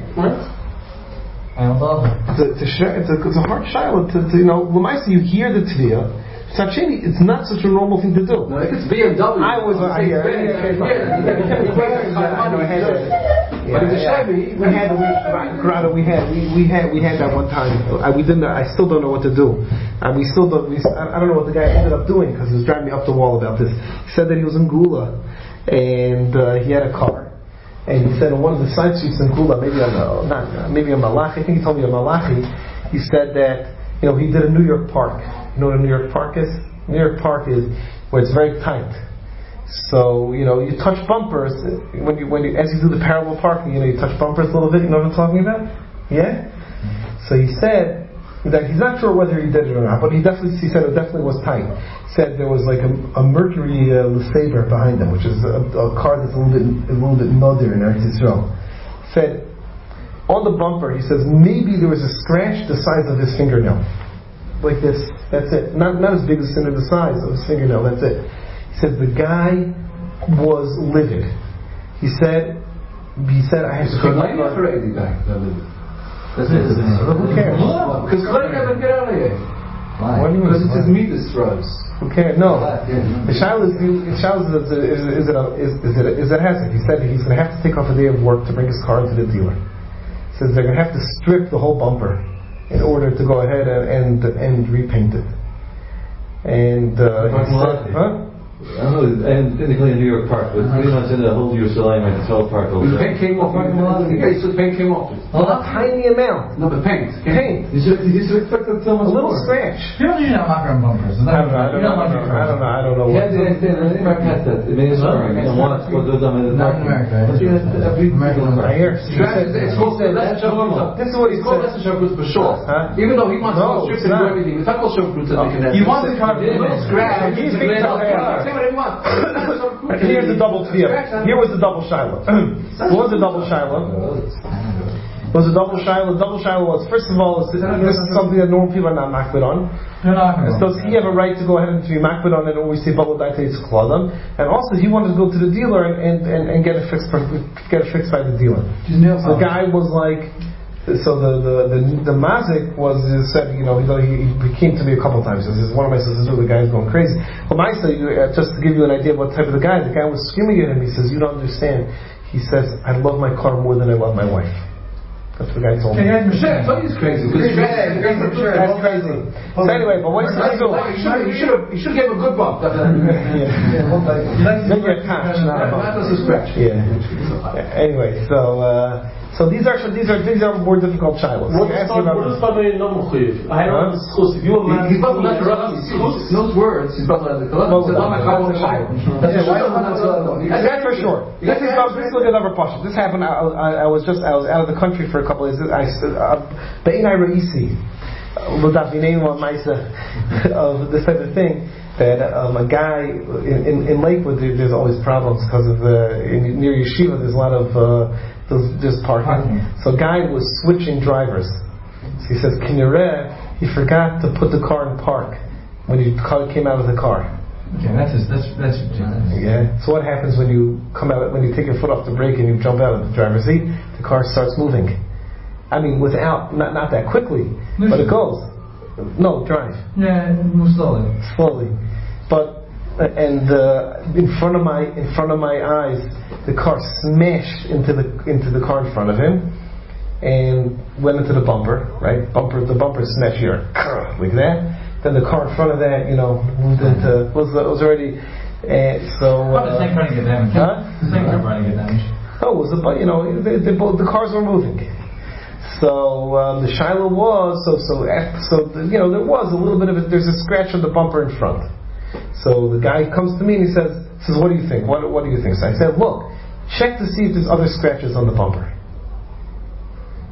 It's a hard shiloh to Lamaisa, you hear the tviyah. Sacheni, it's not such a normal thing to do. No, if it's BMW, I was here. But it's a Chevy. We had that one time. We didn't. I still don't know what to do. And we still don't. I don't know what the guy ended up doing because he was driving me up the wall about this. He said that he was in Gula and he had a car. And he said on one of the side streets in Gula, maybe on Malachi. I think he told me on Malachi. He said that he did a New York Park. You know what a New York Park is? New York Park is where it's very tight. So you touch bumpers when you as you do the parallel parking. You touch bumpers a little bit. You know what I'm talking about? Yeah. So he said that he's not sure whether he did it or not, but he said it definitely was tight. He said there was like a Mercury LeSabre behind him, which is a car that's a little bit muddier in Eretz Yisrael. He said on the bumper, he says maybe there was a scratch the size of his fingernail, like this. That's it. Not as big as the size of his fingernail. That's it. He said the guy was livid. He said I have to take my car. Who cares? Because Clay never get out of here. Why? Because it's his meat is throws. Who cares? No. The shiloh is it hazard. He said he's going to have to take off a day of work to bring his car into the dealer. He says they're going to have to strip the whole bumper in order to go ahead and repaint it. And he said, I don't know, and technically in New York Park, but pretty much in the whole Yerushalayim and the 12 park over The there. paint came off. The paint came off. a tiny amount. No, but paint. You should expect that so much A little more. scratch. You don't usually have knock-on bumpers. I don't know. Yeah, in America has that. It means once what goes on in the Not in America. I hear. It's called This is what he said. Lesser Shabbos for sure. Even though he wants to strip and do everything, it's not called Shabbos that they can have. He wants the car to be a little scratch. He's being Say whatever you want. Here's the double tefillah. Here was the double shiloh. What was the double shiloh? Was the double shiloh? Double shiloh was, first of all, this is something that normal people are not makbid on. So does he have a right to go ahead and to be makbid on it, or we say bubble daite is kladam? And also, he wanted to go to the dealer and get it fixed by the dealer. So the guy was like. So the mazik was said, he came to me a couple of times. He says, one of my sisters, the guy's going crazy. Well, just to give you an idea of what type of the guy was screaming at him. He says, you don't understand. He says, I love my car more than I love my wife. That's what the guy told me. He's crazy. That's crazy. So anyway, but what's he do? You should give him a good bump. Maybe a patch, not a bump. Anyway, so these are more difficult shilohs. What does Family no Mechuyev? I don't know schus. If you are not those words, he's about to that's for sure. This will get another pasuk. This happened. I was out of the country for a couple of days. Be'inai Reisi, of this type of thing. That a guy in Lakewood, there's always problems because of near Yeshiva. There's a lot of just parking. So a guy was switching drivers. So he says, he forgot to put the car in park when he came out of the car. Okay, that's yeah. So what happens when you come out, when you take your foot off the brake and you jump out of the driver's seat? The car starts moving. I mean, not that quickly, but it goes. No, drive. Yeah, move slowly. But in front of my eyes, the car smashed into the car in front of him and went into the bumper. Right, the bumper smashed here like that. Then the car in front of that, moved into was already. So the same trying to get damaged. Huh? The same car trying to get damaged. Oh, it was the cars were moving. So the shiloh was there was a little bit of it. There's a scratch on the bumper in front. So the guy comes to me and he says, what do you think? What do you think? So I said, look, check to see if there's other scratches on the bumper.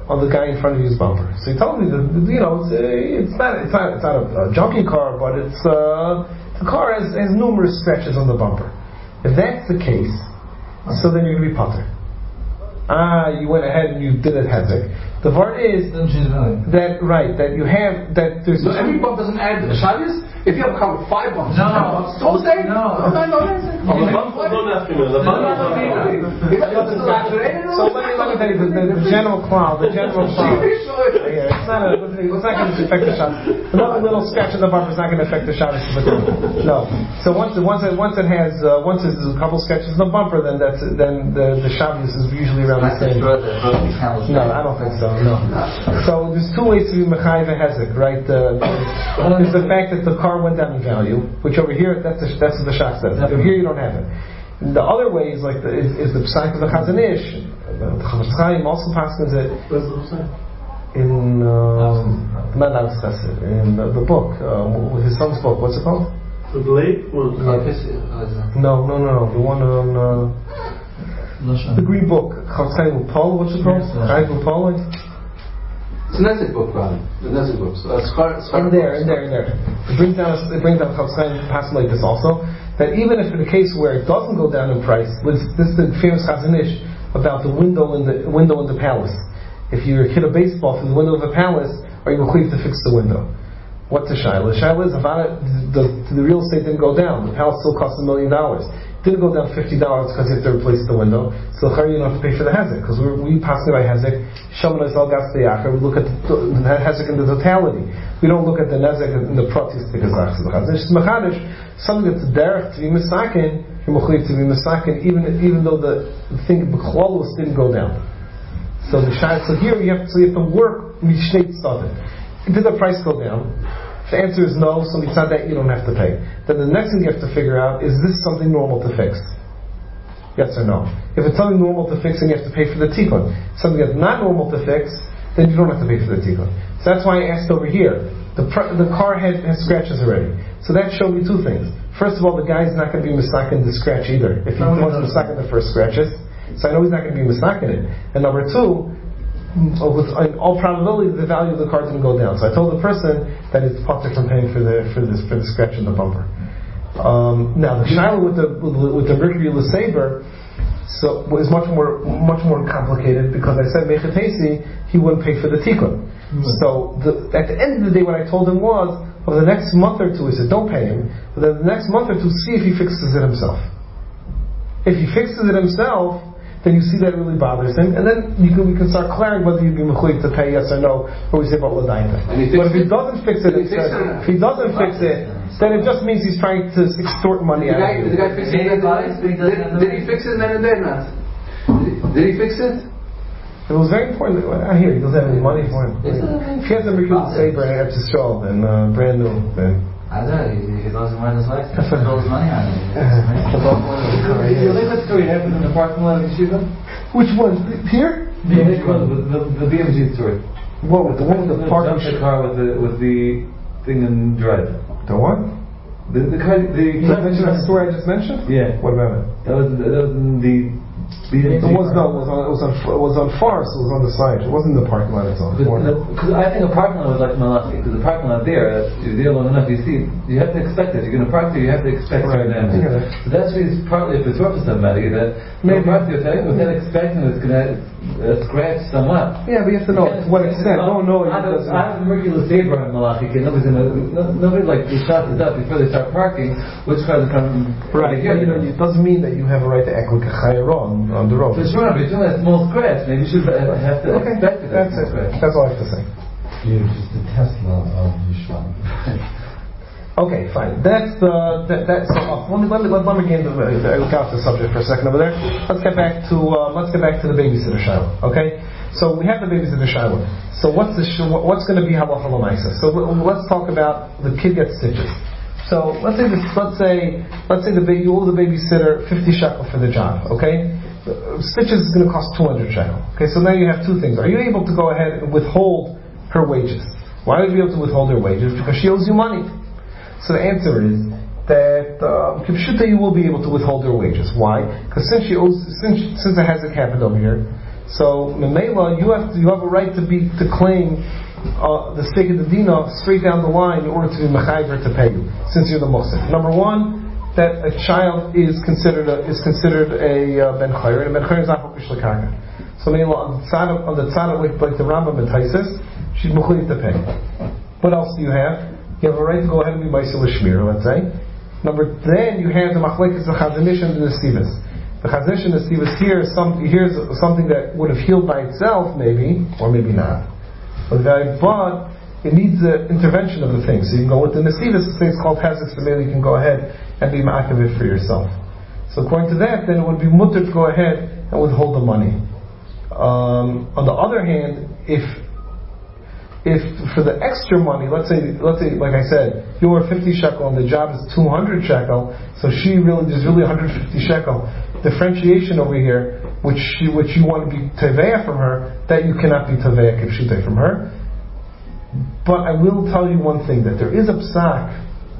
on the guy in front of you's bumper. So he told me that, it's not a junky car, but the car has numerous scratches on the bumper. If that's the case, so then you're going to be potter. You went ahead and you did it hezek. The part is that you have that there's. So every bump doesn't add shabbos. If you have a car with 5 bumps, don't say no. The bumps don't have to be. The bumps don't have to be. So let me tell you the general cloud. Yeah, it's not going to affect the shabbos. Another little scratch in the bumper is not going to affect the shabbos. No. So once there's a couple scratches in the bumper, then the shabbos is usually around the same. No, I don't think so. No. So there's 2 ways to be mechayiv hezek, right? There's the fact that the car went down in value, which over here that's what the shach says. Over here you don't have it. And the other way is like is the psak of the Chazon Ish. The Chofetz Chaim also passes it in the book, his son's book. What's it called? The blade? No. The one on the green book. Chofetz Chaim Upal. What's it called? Chaim Upal. It's a Nezek book, probably. The Nezek book. So in there. It brings down Chofetz Chaim passing like this also. That even if in a case where it doesn't go down in price, this is the famous Chazon Ish about the window in the palace. If you hit a baseball through the window of a palace, are you required to fix the window? What's the shaila? The shaila is the real estate didn't go down. The palace still cost $1 million. Didn't go down $50 because you have to replace the window. So you don't have to pay for the hezek because we pass by hezek. We look at the hezek in the totality. We don't look at the nezek in the pratistik as something that's derech to be misakin. You're mechuyev to be misakin even though the thing b'chlolus didn't go down. So here you have to work mishneit tzaddik. Did the price go down? If the answer is no, so mitzad that you don't have to pay. Then the next thing you have to figure out is this something normal to fix? Yes or no? If it's something normal to fix, then you have to pay for the tikkun. Something that's not normal to fix, then you don't have to pay for the tikkun. So that's why I asked over here. The car has scratches already. So that showed me 2 things. First of all, the guy's not going to be misakin the scratch either. If he wasn't misakin the first scratches, so I know he's not going to be misakin it. And number 2. With all probability, the value of the car didn't go down. So I told the person that it's potter from paying for the scratch in the bumper. Now the shaila with the Mercury LeSabre is much more complicated because I said mechatesi he wouldn't pay for the tikkun. So at the end of the day, what I told him was over the next month or 2, I said don't pay him, but then the next month or 2 see if he fixes it himself. If he fixes it himself, then you see that it really bothers him, and then we can start clearing whether you'd be mechuyev to pay yes or no, or we say about l'daita. But if he doesn't fix it, then it just means he's trying to extort money out of you. Did the guy fix it? Did he fix it then and there not? Did he fix it? It was very important. I hear he doesn't have any money for him. If he has a Mercury LeSabre and it's his show and brand new, then. I don't know, he doesn't want his life. He spends all his money on it. You think that story happened in the parking lot of Yeshiva? Which one? Here? The BMG story. What, the one with the parking car with the thing in dread. The what? The car. Did I mention that story I just mentioned? Yeah. What about it? That was in the BMG. It was on Forest. It was on the side. It wasn't in the parking lot itself. Because I think a parking lot was like Malachi. Because the parking lot there, you're there long enough. You see, you have to expect it. You're going to park there. You have to expect certain damage. So that's partly if it's rough for somebody that maybe park there without expecting it's going to scratch somewhat. Yeah, but you have to know to what extent. I have a Mercury LeSabre on Malachi. Nobody like shots it up before they start parking. Which cars are coming? Right. It doesn't mean that you have a right to act like a chayron on the road. For sure, but you're doing a small scratch. Maybe you should have to expect it. That's it. That's all I have to say. You're just the Tesla of Yeshua. Okay, fine. That's so let me get into look out the subject for a second over there. Let's get back to the babysitter shiloh. Okay, so we have the babysitter shiloh. So what's going to be halacha l'maisa? So let's talk about the kid gets stitches. So let's say you owe the babysitter 50 shekel for the job. Okay, stitches is going to cost 200 shekel. Okay, so now you have 2 things. Are you able to go ahead and withhold her wages? Why would you be able to withhold her wages? Because she owes you money. So the answer is that Kipshuta you will be able to withhold her wages. Why? Because since it has a happened over here, So Memela, you have a right to claim the stake of the dina straight down the line in order to be mechayiv to pay you, since you're the muhsin. Number one, that a child is considered a ben chayr, and a ben chayr is not hokish l'karka. So Memela, on the tzad like the Rambam and Taisus, she's mechayiv to pay. What else do you have? You have a right to go ahead and be ma'aseh l'shmir, let's say. Then you have the machlekes the Chazon Ish and the Nesivos. The Chazon Ish and the Nesivos here's something that would have healed by itself, maybe, or maybe not. But it needs the intervention of the thing. So you can go with the Nesivos, the thing's called Hezek, so maybe you can go ahead and be ma'akav it for yourself. So according to that, then it would be mutter to go ahead and withhold the money. On the other hand, if for the extra money, let's say, like I said, you were 50 shekel and the job is 200 shekel, so there's really 150 shekel. Differentiation over here, which you want to be teveya from her, that you cannot be teveya kipshute from her. But I will tell you one thing, that there is a psak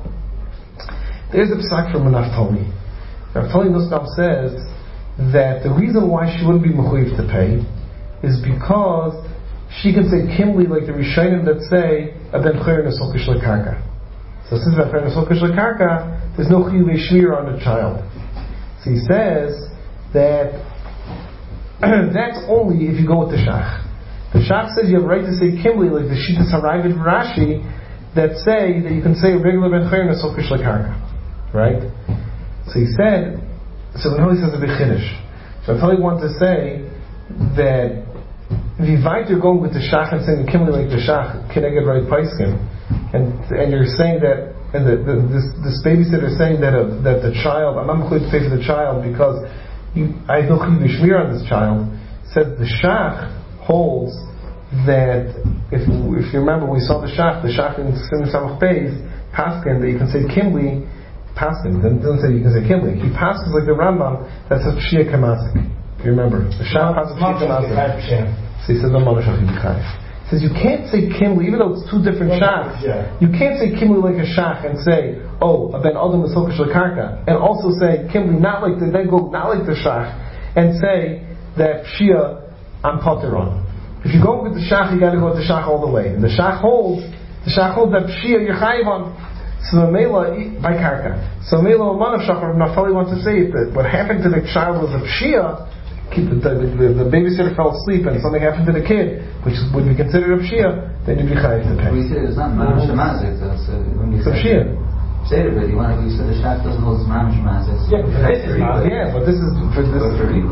from a Naftali. Naftali Nussbaum says that the reason why she wouldn't be mechuyev to pay is because she can say kimli like the Rishonim that say a ben chayr nesokish lekarka. So since ben chayr nesokish lekarka, there's no chiyuv shmir on the child. So he says that that's only if you go with the shach. The shach says you have a right to say kimli like the Shittas Haravid Rashi that say that you can say a regular ben chayr nesokish lekarka, right? So he said. So when he says a big chiddush, so I probably want to say that Vivait, you're going with the shach and saying kimli like the shach, keneged right paiskim, and you're saying that, and this babysitter is saying that the child, I'm not going to pay for the child because I don't have shmir on this child. Says the shach holds that if you remember we saw the shach in Sim Samach Beis paskin that you can say kimli paskin. It doesn't say you can say kimli. He passes like the Rambam that says pshia kamasik. If you remember, the shach passes pshia kamasik. So he says, no, he says you can't say kimli, even though it's two different shachs. You can't say kimli like a shach and say, oh, a ben adam is hokish lekarka, and also say kimli not like the shach, and say that pshia I'm potter on. If you go with the shach, you got to go with the shach all the way. And the shach holds that pshia you're chayiv on. So the mela by karka. So mela man of shachar Naftali wants to say that what happened to the child was a pshia. The babysitter fell asleep and something happened to the kid, which would be considered a pshia, then you'd be chayiv to pay. We said it's not mamash mazik, it's a pshia. Say it, but you said the shach doesn't hold mamash mazik. Yeah, but this is for this.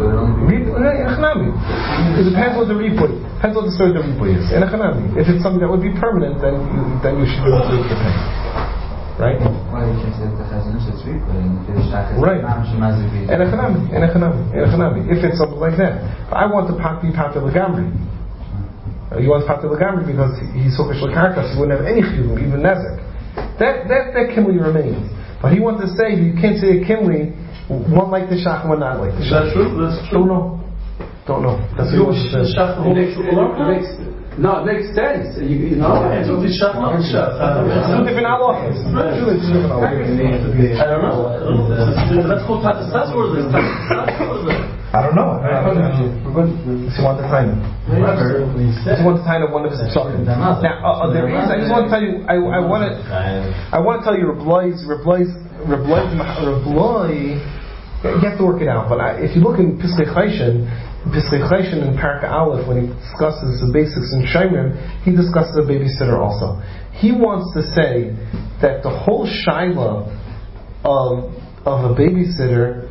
It depends what the ripoy. Depends what the story of the ripoy is. In a chanami, if it's something that would be permanent, then you should be able to pay. Right? Why you can't say the Chazon Ish it's replaying if the shach is right. In a chanami. If it's something like that. But I want to be pater legamri. You want pater legamri because he's hokish lekarka, so he wouldn't have any chiyuvim, even nezek. That kimli remains. But he wants to say that you can't say a kimli, one like the shach, one not like the shach. Is that true? That's true. Don't know. That's what he wants to say. No, it makes sense. You know, it's two different halachas. I don't know. That's called tatas or is I don't know. If you want to time if you want to time one of his psukim. Now, there is. I just want to tell you. I want to tell you Rabbi. You have to work it out. But if you look in Piskei Choshen in Parak Aleph, when he discusses the basics in Shomrim, he discusses a babysitter also. He wants to say that the whole shaila of a babysitter,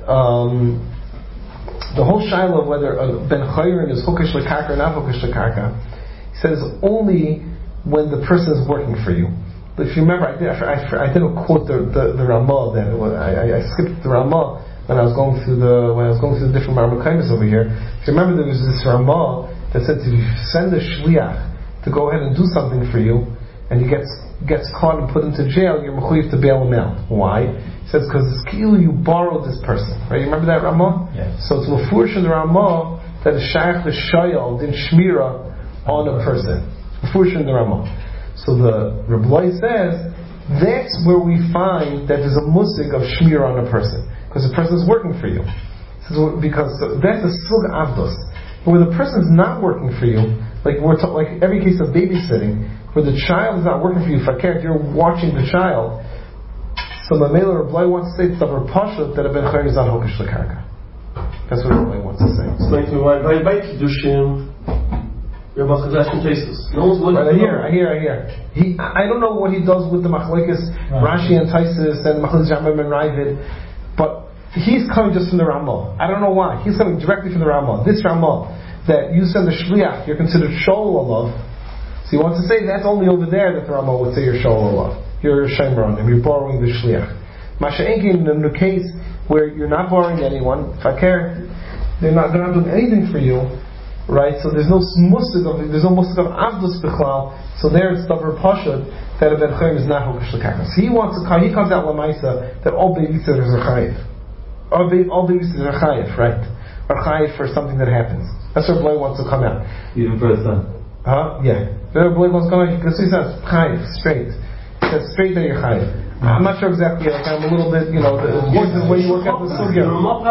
the whole shaila of whether a ben chayrin is hokish lekarka or not hokish lekarka, he says only when the person is working for you. But if you remember, I didn't quote the Ramah then. I skipped the Ramah. When I was going through the different Marmakaimis over here, if you remember, there was this Ramah that said if you send a shliach to go ahead and do something for you, and he gets caught and put into jail, you're mechuyev to bail him out. Why? He says because it's kilu you borrowed this person, right? You remember that Ramah? Yes. So it's mefurish in the Ramah that a shaykh the shayal did shmira on a person. Mefurish in the Ramah. So the Rabbi says that's where we find that there's a musig of shmira on a person. Because the person is working for you. Because that's a sug avdos. But where the person's not working for you, like like every case of babysitting, where the child is not working for you, if you're watching the child, so Mamela or Blay wants to say it's the Pashut that a Ben Chayim is not Hokish L'Karka. That's what Blay wants to say. Explain to me why by Kiddushim you're about Chazashim Tesis. No one's looking I hear. I don't know what he does with the Machlekes, Rashi and Taisis and Machlekes Rambam and Ravid, but he's coming just from the Ramah. I don't know why. He's coming directly from the Ramah. This Ramah, that you send the Shliach, you're considered Shol Allah. So he wants to say that's only over there that the Ramah would say you're Shol Allah. You're a Shemer on him. You're borrowing the Shliach. Masha Enkin, in the case where you're not borrowing anyone, Fakir, they're not doing anything for you, right? So there's no musik of Avdus Bichlal. So there it's Davar Pashut that a Ben Chayim is not Hokish L'Karka. So he comes out Lamaisa that all babysitters are Chayiv. All babysitters are Chayiv, right? Are Chayiv for something that happens. That's where Blay wants to come out. Even for a son. Yeah. Where Blay wants to come out, because he says Chayiv, straight. He says straight that you're Chayiv. I'm not sure exactly, like I'm a little bit, the way you work out the sugya.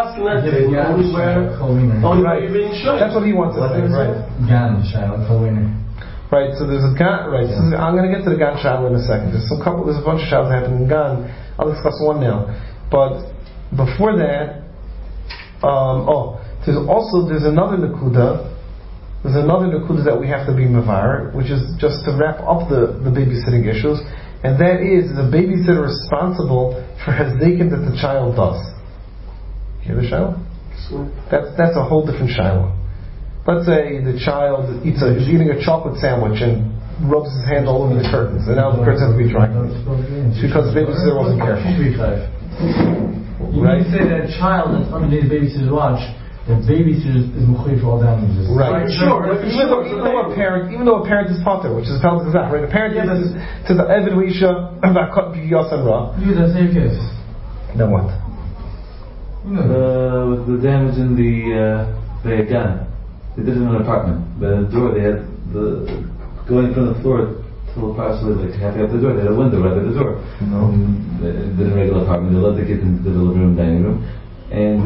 Right. That's what he wants to say, right? Gan Shaila Cholwiner. Right, so there's a Gan, right, so I'm going to get to the Gan Shaila in a second. There's a bunch of Shailas happening in Gan. I'll discuss one now. But before that, there's another Nakuda. There's another Nakuda that we have to be Mavar, which is just to wrap up the babysitting issues. And that is the babysitter responsible for Hazdekin that the child does. Hear the Shiloh? That's a whole different Shiloh. Let's say the child is eating a chocolate sandwich and rubs his hand all over the curtains, and now the curtains have to be dry cleaned. It's because the babysitter wasn't careful. You need to say that a child that's underneath the babysitter's watch, the babysitter is mukhir for all damages. Right. Sure. Even though a parent is pater, which is Pelz Gazak, right? A parent is to the Evid Wisha Vakot Yasan Ra. You the same case. Then what? With the damage in the gun. They did it in an apartment. The door, they had going from the floor till partially like halfway up the door. They had a window right by the door. No. They did a regular apartment. They let the kids into the living room, dining room. And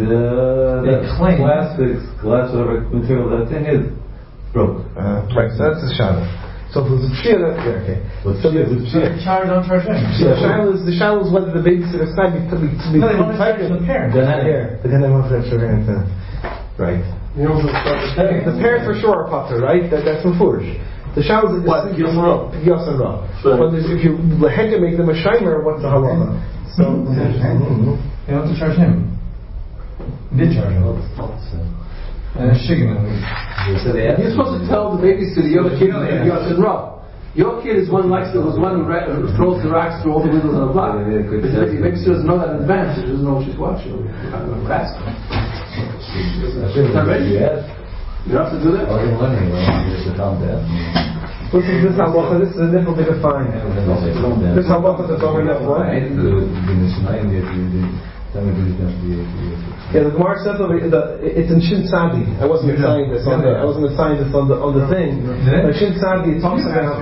glass, whatever material that thing is, broke. Right, so that's the Shadow. So if it was a Pshia, okay. What's Pshia? Child don't charge him. The Shadow is whether the babysitter side to be no, they want to charge the parent. They're not here. They're going to want to charge the parent. Right. The parents for sure are pater, right? That's Mefurish. The Shadow is what? Yasan Ra. But if you make them a Shimer, what's the halacha? So they want to charge him. Did charge him. And a shigman. You're supposed to tell the babysitter your kid is Yasin Ra. Your kid is one who throws the rocks through all the windows on the block. The babysitter doesn't know that in advance. She doesn't know what she's watching. Fast. Not ready? You don't have to do that? This halacha, this is a different bit of fine. This halacha that's over that one. Yeah, the Gemara says it's in Shin Sadi. I wasn't assigning this on the thing. But Shin Sadi talks about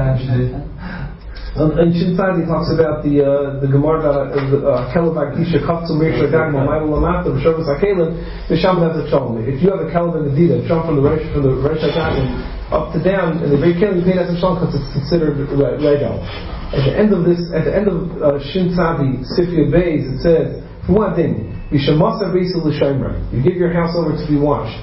in Shin Sadi talks about the Gemara Kelavag Tisha Kaptu Meisha Gagma Ma'il Lamata B'Shavas HaKelim. The Shabbat has a shalom. If you have a Kelav and a Dida, jump from the Reish HaGagim up to down, and the very Kelim you pay that shalom because it's considered regal. At the end of Shin Sadi Sifya Beis, it says, for one thing, you give your house over to be watched.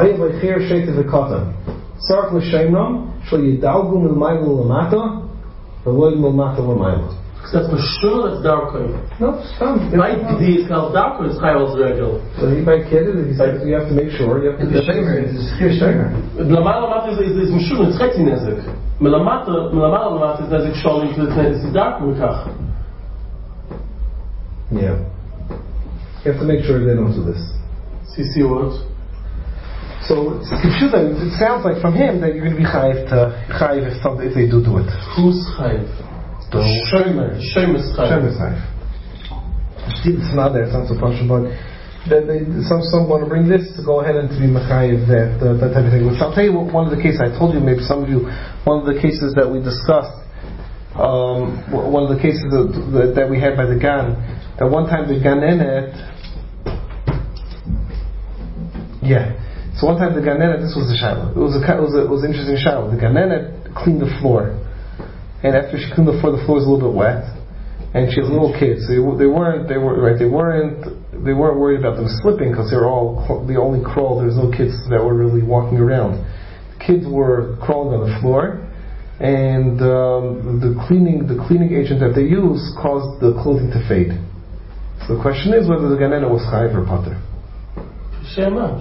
That's Mashur, that's Darko. No, some. My Gdi is called Darko, it's Chayal's regular. So he might get it, you have to make sure. You have to the shamer is shamer. Lamala Lamata is Mashur, it's Chetzi Nezek. Melamala Lamata is Nezek Sholim to the Nezek, it's Darko Mikach. Yeah. You have to make sure they don't do this. See what? So it sounds like from him that you're going to be chayiv if they do it. Who's chayiv? The Shomer is chayiv. It's not there. It's not so partial, but some want to bring this to go ahead and to be mechayiv that type of thing. Which I'll tell you one of the cases I told you, maybe some of you, one of the cases that we discussed. One of the cases that we had by the Gan. At one time the Ganenet. Yeah. So one time the Ganena, this was the Shiloh. It was an interesting Shiloh. The Ganena cleaned the floor, and after she cleaned the floor was a little bit wet, and she has little kids. So they weren't worried about them slipping because they only crawled. There was no kids that were really walking around. The kids were crawling on the floor, and the cleaning agent that they used caused the clothing to fade. So the question is whether the Ganena was chayiv or pater. Shemash.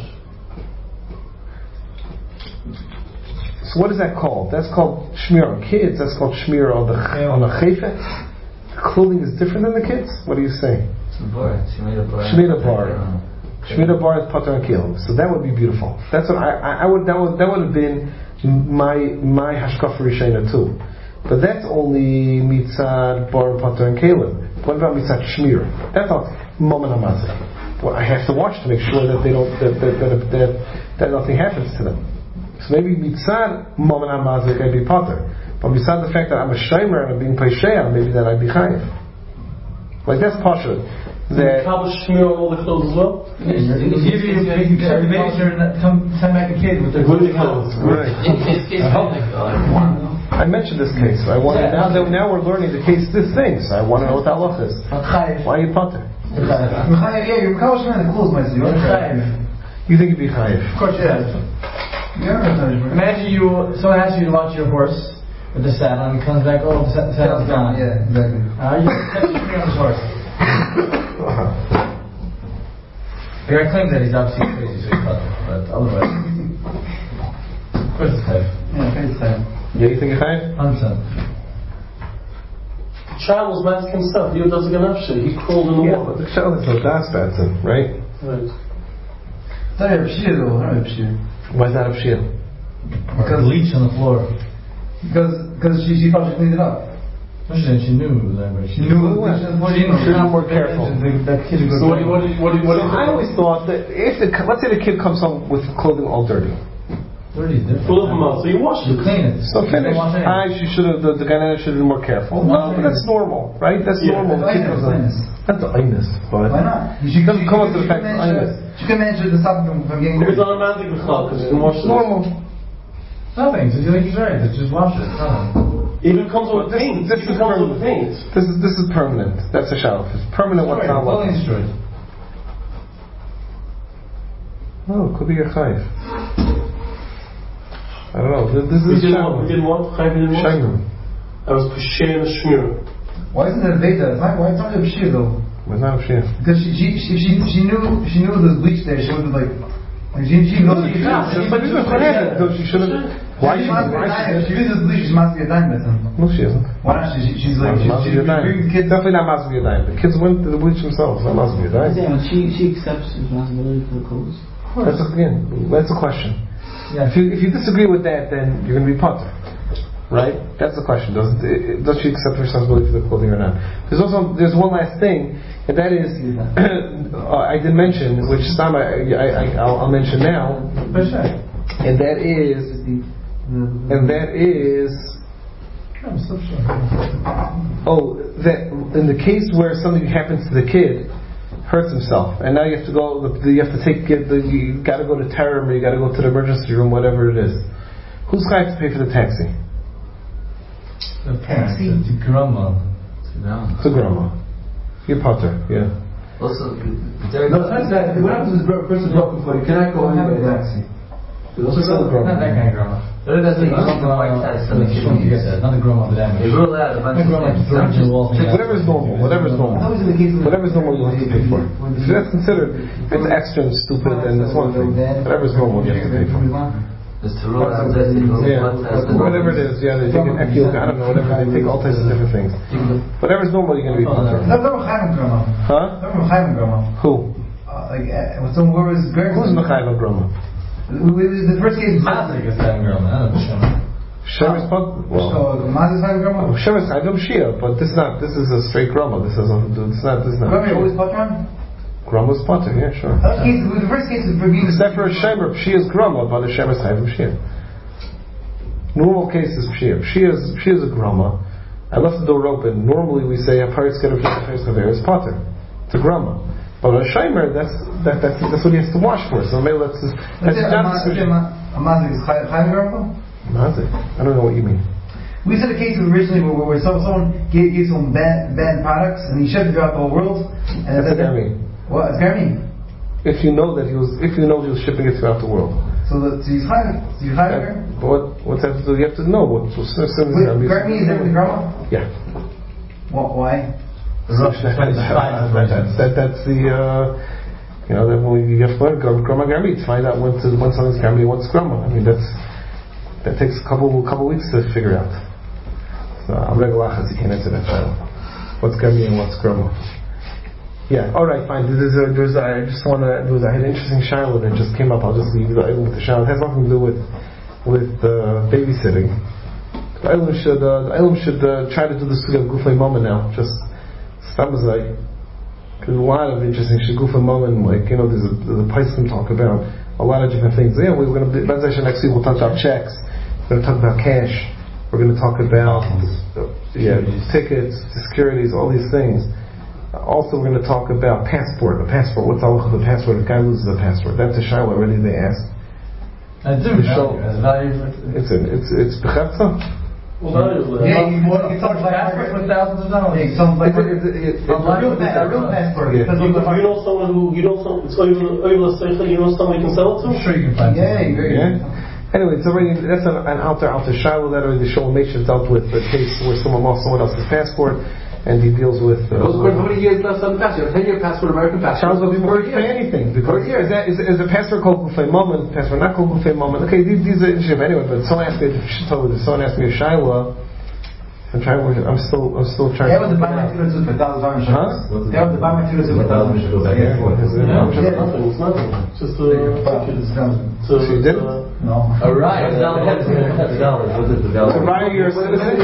So what is that called? That's called shmir on kids. That's called shmir on the chayfet. Clothing is different than the kids. What do you say? Shmir bar. Shmir bar is pater and kilim. So that would be beautiful. That's what I would. That would have been my hashkafa rishayna too. But that's only mitzad bar pater and kilim. What about mitzad shmir? That's not moment hamazik. Well, I have to watch to make sure that they don't that nothing happens to them. So maybe mitzad moment hamazik I'd be pater. But besides the fact that I'm a shaymer and I'm being paisheya, maybe then I'd be chayiv. Like that's pasha. That Kabbalah shmir on all the clothes as well. Send back a kid with their good clothes. Right. I mentioned this case. I want now we're learning the case. This thing. So I want to know what the halach is. Why are you pater? You think you'd be chayiv? Of course, yeah. Imagine someone asks you to watch your horse with the saddle, and he comes back, the saddle's gone. Yeah, exactly. You on his horse. The guy claims that he's obviously crazy, so he's pater, but otherwise, of course it's chayiv. Yeah, it's chayiv. Yeah, you think you're chayiv? 100%. The child was masking himself. He doesn't get enough shit. He crawled in the water. But the child is no das batson, right? Right. It's not a pshir though. Not a pshir. Why is that a pshir? Because leech on the floor. Because she thought she cleaned it up. No, she didn't. She knew that, but she knew more careful. So what do you I always thought that let's say the kid comes home with clothing all dirty. Dirty is different. Full of them out, so you wash it. You clean it. So finish. She should have. The Ganena should have been more careful. No, but that's normal, right? That's normal. The kid comes home. That's the ayness, but why not? She doesn't come up to the fact of ayness. She can manage to stop them from getting dirty. It's automatic because you can wash it. Normal. Nothing. So you think he's right? Just wash it. Even comes with paint. This is permanent. This is permanent. That's a shalaf. It's permanent. What's not what? Oh, could be a chayiv. I don't know. This is we didn't want Shaymer. I was Pesher and Shmir. Why isn't it a Veda? Why it's not a Pshir though? Why not a Pshir? Because she knew there's bleach there. She wasn't like she knows she should have. Why she uses bleach? She must be a dime. No, she isn't. Why not? She's like she's bringing the kids. Definitely not must be a dime. The kids went to the bleach themselves. Not must be a dime. Yeah, she accepts responsibility for the clothes. That's a question. Yeah. If you disagree with that, then you're going to be pater, right? That's the question. Does she accept responsibility for the clothing or not? There's one last thing, and that is I did mention, which I'll mention now, and that is that in the case where something happens to the kid, hurts himself, and now you have to go. You got to go to Terem, or you got to go to the emergency room, whatever it is. Who's going to pay for the taxi? The taxi. It's a grandma. It's a grandma. You're pater, yeah. Also, no, it's not that. What happens is a person's broken for you cannot go anywhere by taxi. Not that kind of grandma. That's like white ties for the kids. Not the grandma of the damage. They rule out a bunch of things. Whatever's normal, you'll have to pay for. If that's considered, it's extra and stupid, then that's one thing. Whatever's normal, you have to pay for. Just to rule out whatever it is, they take an ekiok, I don't know, whatever, they take all types of different things. Whatever's normal, you're going to be pater. Huh? Who? Who's Mechayim grandma? The first case Mazik is having grandma, not Shema. Shema's Mazik is having grandma? Shema's Chayim Shia, but this is a straight grandma. This is not. Grandma always patron? Grandma's pater, yeah, sure. The first case is for being except for a Shemer, Pshia's grandma, but a Shemer's Chayim Shia. Normal case is Pshia. Pshia's a grandma. I left the door open. Normally we say a paritz get a paritz chaver is pater. It's a grandma. But a shomer, that's what he has to wash for. So maybe that's his job description. A mazik is chayv garbo? Mazik? I don't know what you mean. We said a case originally where someone gave some bad products and he shipped it throughout the whole world. And that's a garmi. What? It's garmi? If you know he was shipping it throughout the world. So he's chayv. What's that to do? You have to know what. Garmi is there with the grandma? Yeah. Why? That's the that when you have to learn grandma garmi to find out when something's garmi and what's grandma. I mean that takes a couple weeks to figure out. So I'm regular achas, you can't answer that child. What's garmi and what's grandma? Yeah. All right. Fine. I had an interesting shiloh that just came up. I'll just leave the with the shiloh. It has nothing to do with babysitting. The Eilim should try to do the suga of gufay mama now. Just Samazai. There's a lot of interesting shigufay mama, like there's the Paiskim talk about a lot of different things. Yeah, we're going to next week we'll talk about checks. We're going to talk about cash. We're going to talk about tickets, securities, all these things. Also, we're going to talk about passport. A passport. What's all of the passport? If a guy loses a passport, that's a shiloh already. They asked. It's bechetza. Yeah, you talk passport for thousands of dollars. It's a real passport. You know someone who someone you can sell it to? I'm sure you can find. Yeah. Anyway, that's an outer shiloh that already the Sholem Meshach dealt with a case where someone lost someone else's passport. And he deals with. How many years left on the passport? 10-year passport, American passport. Charles doesn't pay anything because is a passport called Gufay Moment? Passport not called Gufay Moment. Okay, these are interesting anyway. But someone asked me a shiloh. I'm still trying. They have the biometric for $1,000. They have the biometric for $1,000. It's nothing. It's just so you did? No. A raya. So raya, you're a citizen.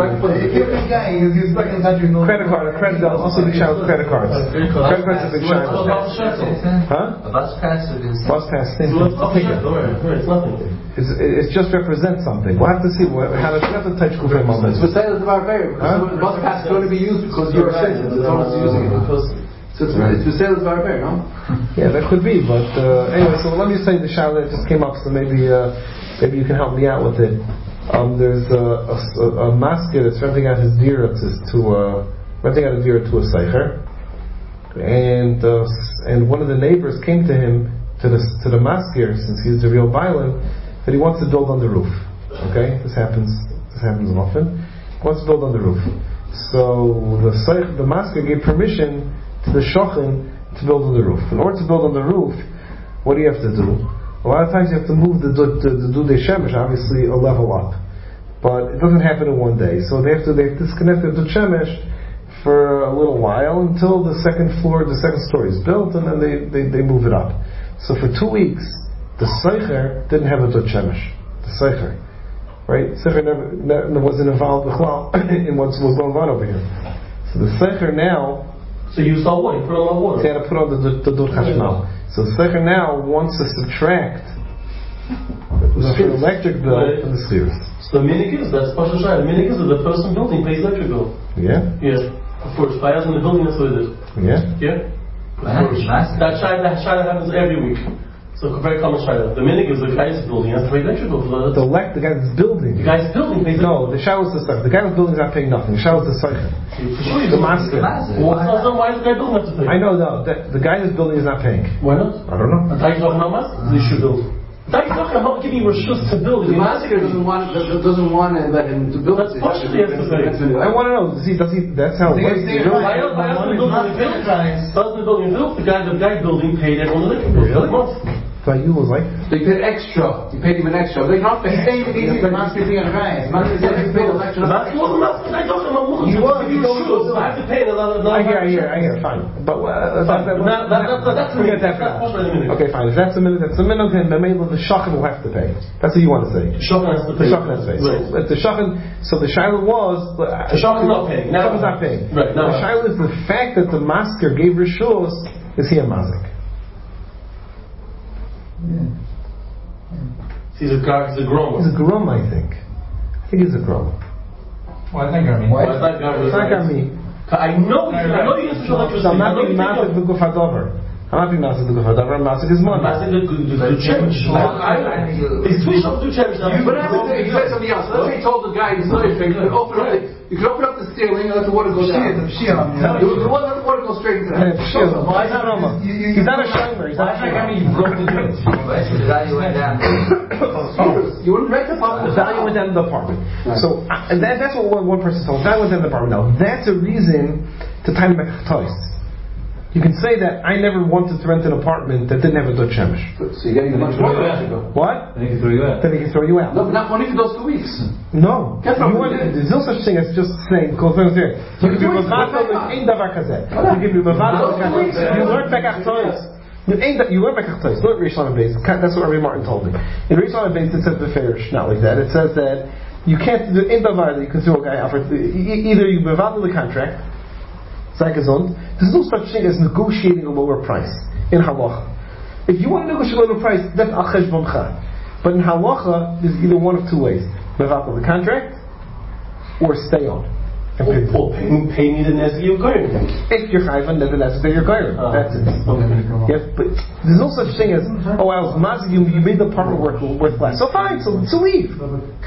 Credit card, also big shout out credit cards. Credit cards are big shout out. A bus pass. Bus pass. Same thing. It's nothing. It just represents something. We'll have to see how to touch Gufay Moment. It's for sale at the barbarian. The bus pass is going to be used because you're a citizen. No one's using it. So it's for sale at the barbarian, no? Yeah, that could be. But anyway, so let me say the shiloh that just came up. So maybe you can help me out with it. There's a masker that's renting out his dira to a seicher, and one of the neighbors came to him to the masker, since he's the real bailim, that he wants to build on the roof. Okay, this happens often. He wants to build on the roof. So the masker gave permission to the shochin to build on the roof. In order to build on the roof, what do you have to do? A lot of times you have to move the dudei shemesh, obviously a level up, but it doesn't happen in one day. So they have to disconnect the dudei shemesh for a little while until the second story is built, and then they move it up. So for 2 weeks, the seicher didn't have a dudei shemesh. The seicher, right? Seicher never wasn't involved in what's going on over here. So the seicher now. So you saw what? You put on water. They had to put on the dur chashmal. So the seicher now wants to subtract the electric bill from the spheres. So the minig is that's Pasha Shai. The minig is that the person building pays electric bill. Yeah. Yeah. Of course, by us in the building, that's what it is. Yeah. Yeah. Of course. That Shai happens every week. So very common shiloh. The minig is the guy who's building has to pay electric bill. The guy that's building. The guy's building pays. No, the shiloh is the seicher. The guy who's building is not paying nothing. The shiloh is the seicher. The master. Well, why is the guy building have to pay? I know. No, the guy that's building is not paying. Why not? I don't know. And talking about master, they should build. Talking about giving you reshus to build. The master doesn't want to let him to build. That's partially has to pay. I want to know. Does he? That's how it works. The guy building paid everyone electric bill. Really? But you was like they paid extra. You paid him an extra. They can't pay. The master thing on the guy. Master said he paid an extra. I have to pay another. I hear. Fine, but that's forget that for now. Okay, fine. If that's a minute, then maybe the shochin will have to pay. That's what you want to say. The shochin has to pay. So the shiloh was the shochin's not paying. The shochin's not paying. Right. The shiloh is the fact that the masker gave rishus is he a mazik. He's a groma. He's a groma, I think. He's a groma. Why is that garmi? It's not garmi. I know you're going to show electricity. So I'm not being massive the guf hadover. I'm not being massive the guf hadover. I'm massive his money. Massive the chemish. They switch off to chemish. But he said something else. Let's say he told the guy he's not you can open up the ceiling and let the water go down. The water goes straight into that. Why not Rama? He's not a shomer. He's not a shomer. The value went down. You wouldn't rent the apartment. The value went down in the apartment. So that's what one person told. That went down in the apartment. Now that's a reason to time back toys. You can say that I never wanted to rent an apartment that didn't have a Dutch Shemesh. So you're getting much more. What? Then he can throw you out. Then he can throw you out. No, but not only for those 2 weeks. No. There's no such thing as just saying, you can be mevatel with ein davar kazeh. You can be mevatel with you learn Pekach Toys. You learn Pekach Toys. Look at Rish Lamed Beis. That's what Rabbi Martin told me. In Rish Lamed Beis it says beferish, not like that. It says that you can't do ein davar that you can throw a guy out for. Either you mevatel the contract. There's no such thing as negotiating a lower price in halacha. If you want to negotiate a lower price, that's al cheshboncha. But in halacha, there's either one of two ways: mevatel the contract, or stay on. Or pay me the nezek you're going. If you're chayvan, then the nezek that you're going. That's it. Yeah, but there's no such thing as I was mazig you made the apartment worth less. So fine, so leave.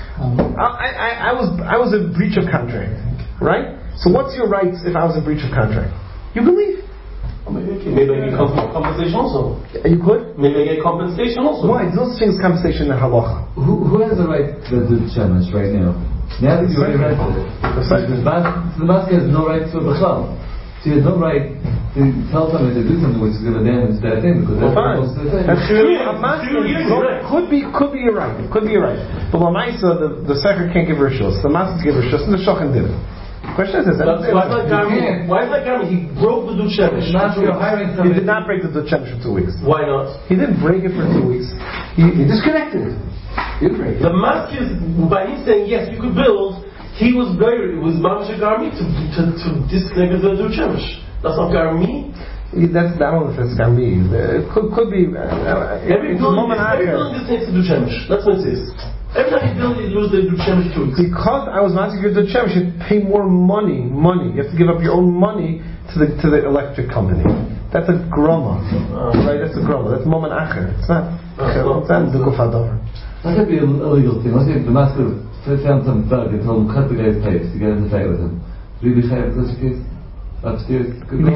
I was a breach of contract, right? So what's your rights if I was in breach of contract? You can leave. Maybe I get compensation also. You could? Maybe I get compensation also. Why? There's no such thing as compensation in halacha. Who has the right to do shemesh right now? Now that you already rented it. The master has no right to a bachal. So you have no right to tell somebody to do something which is going to damage that thing because that's supposed to the thing. That's true. Could be you're right. Could be you're right. But Lamaisa, the secher can't give her shus. The master give her shus, and the shochan did it. The question is, why is that Garmin? He broke the Dut Shemesh. He did not break the Dut Shemesh for 2 weeks. Why not? He didn't break it for 2 weeks. He disconnected it. He didn't break it. The mask is, by him saying yes, you could build, he was buried. It was Mamash Garmi to disconnect the Dut Shemesh. That's not Garmi. I don't know if it's Garmi. It could be. Every building disconnects the Dut Shemesh. That's what it is. Every time you build, you lose the Dut Shemesh 2 weeks. Because I was not to give Dut Shemesh, you pay more money. You have to give up your own money to the electric company. That's a groma, right? That's a groma. That's moment acher. It's not. It's not the gufadavar. That could be an illegal thing. Let's say the master found some thug and told him cut the guy's pipes to get in the fight with him. Would you be chayav such a case? Upstairs.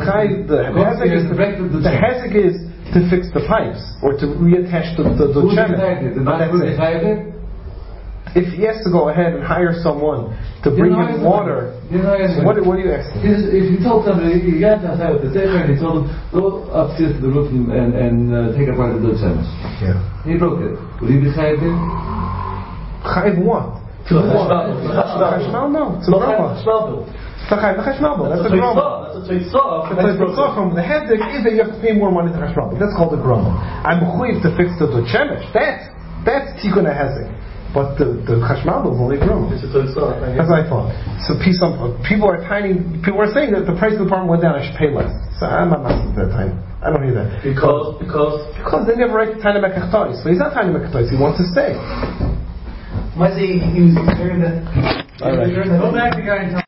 The hezek is to fix the pipes or to reattach the Dut Shemesh. The master would be chayav. If he has to go ahead and hire someone to bring him water, what do you ask him? If he told somebody, he got outside with the sefer and he told him, go upstairs to the roof and take apart the Dut Shemesh. Yeah. He broke it. Would he be chayav then? Chayav what? The chashmal? No. It's a groma. The chashmal bill. That's a groma. That's a teitzah. From the hezek is that you have to pay more money to chashmal bill. That's called a groma. I'm chuyiv to fix the Dut Shemesh. That's tikkun hezek. But the chashmal bill is only grown. That's what I thought. So people are saying that the price of the apartment went down. I should pay less. So I'm not at that time. I don't hear that. Because they never write Tanya Mekachtois. But he's not Tanya Mekachtois. He wants to stay. Was he was during the. All right. Go back to the guy and tell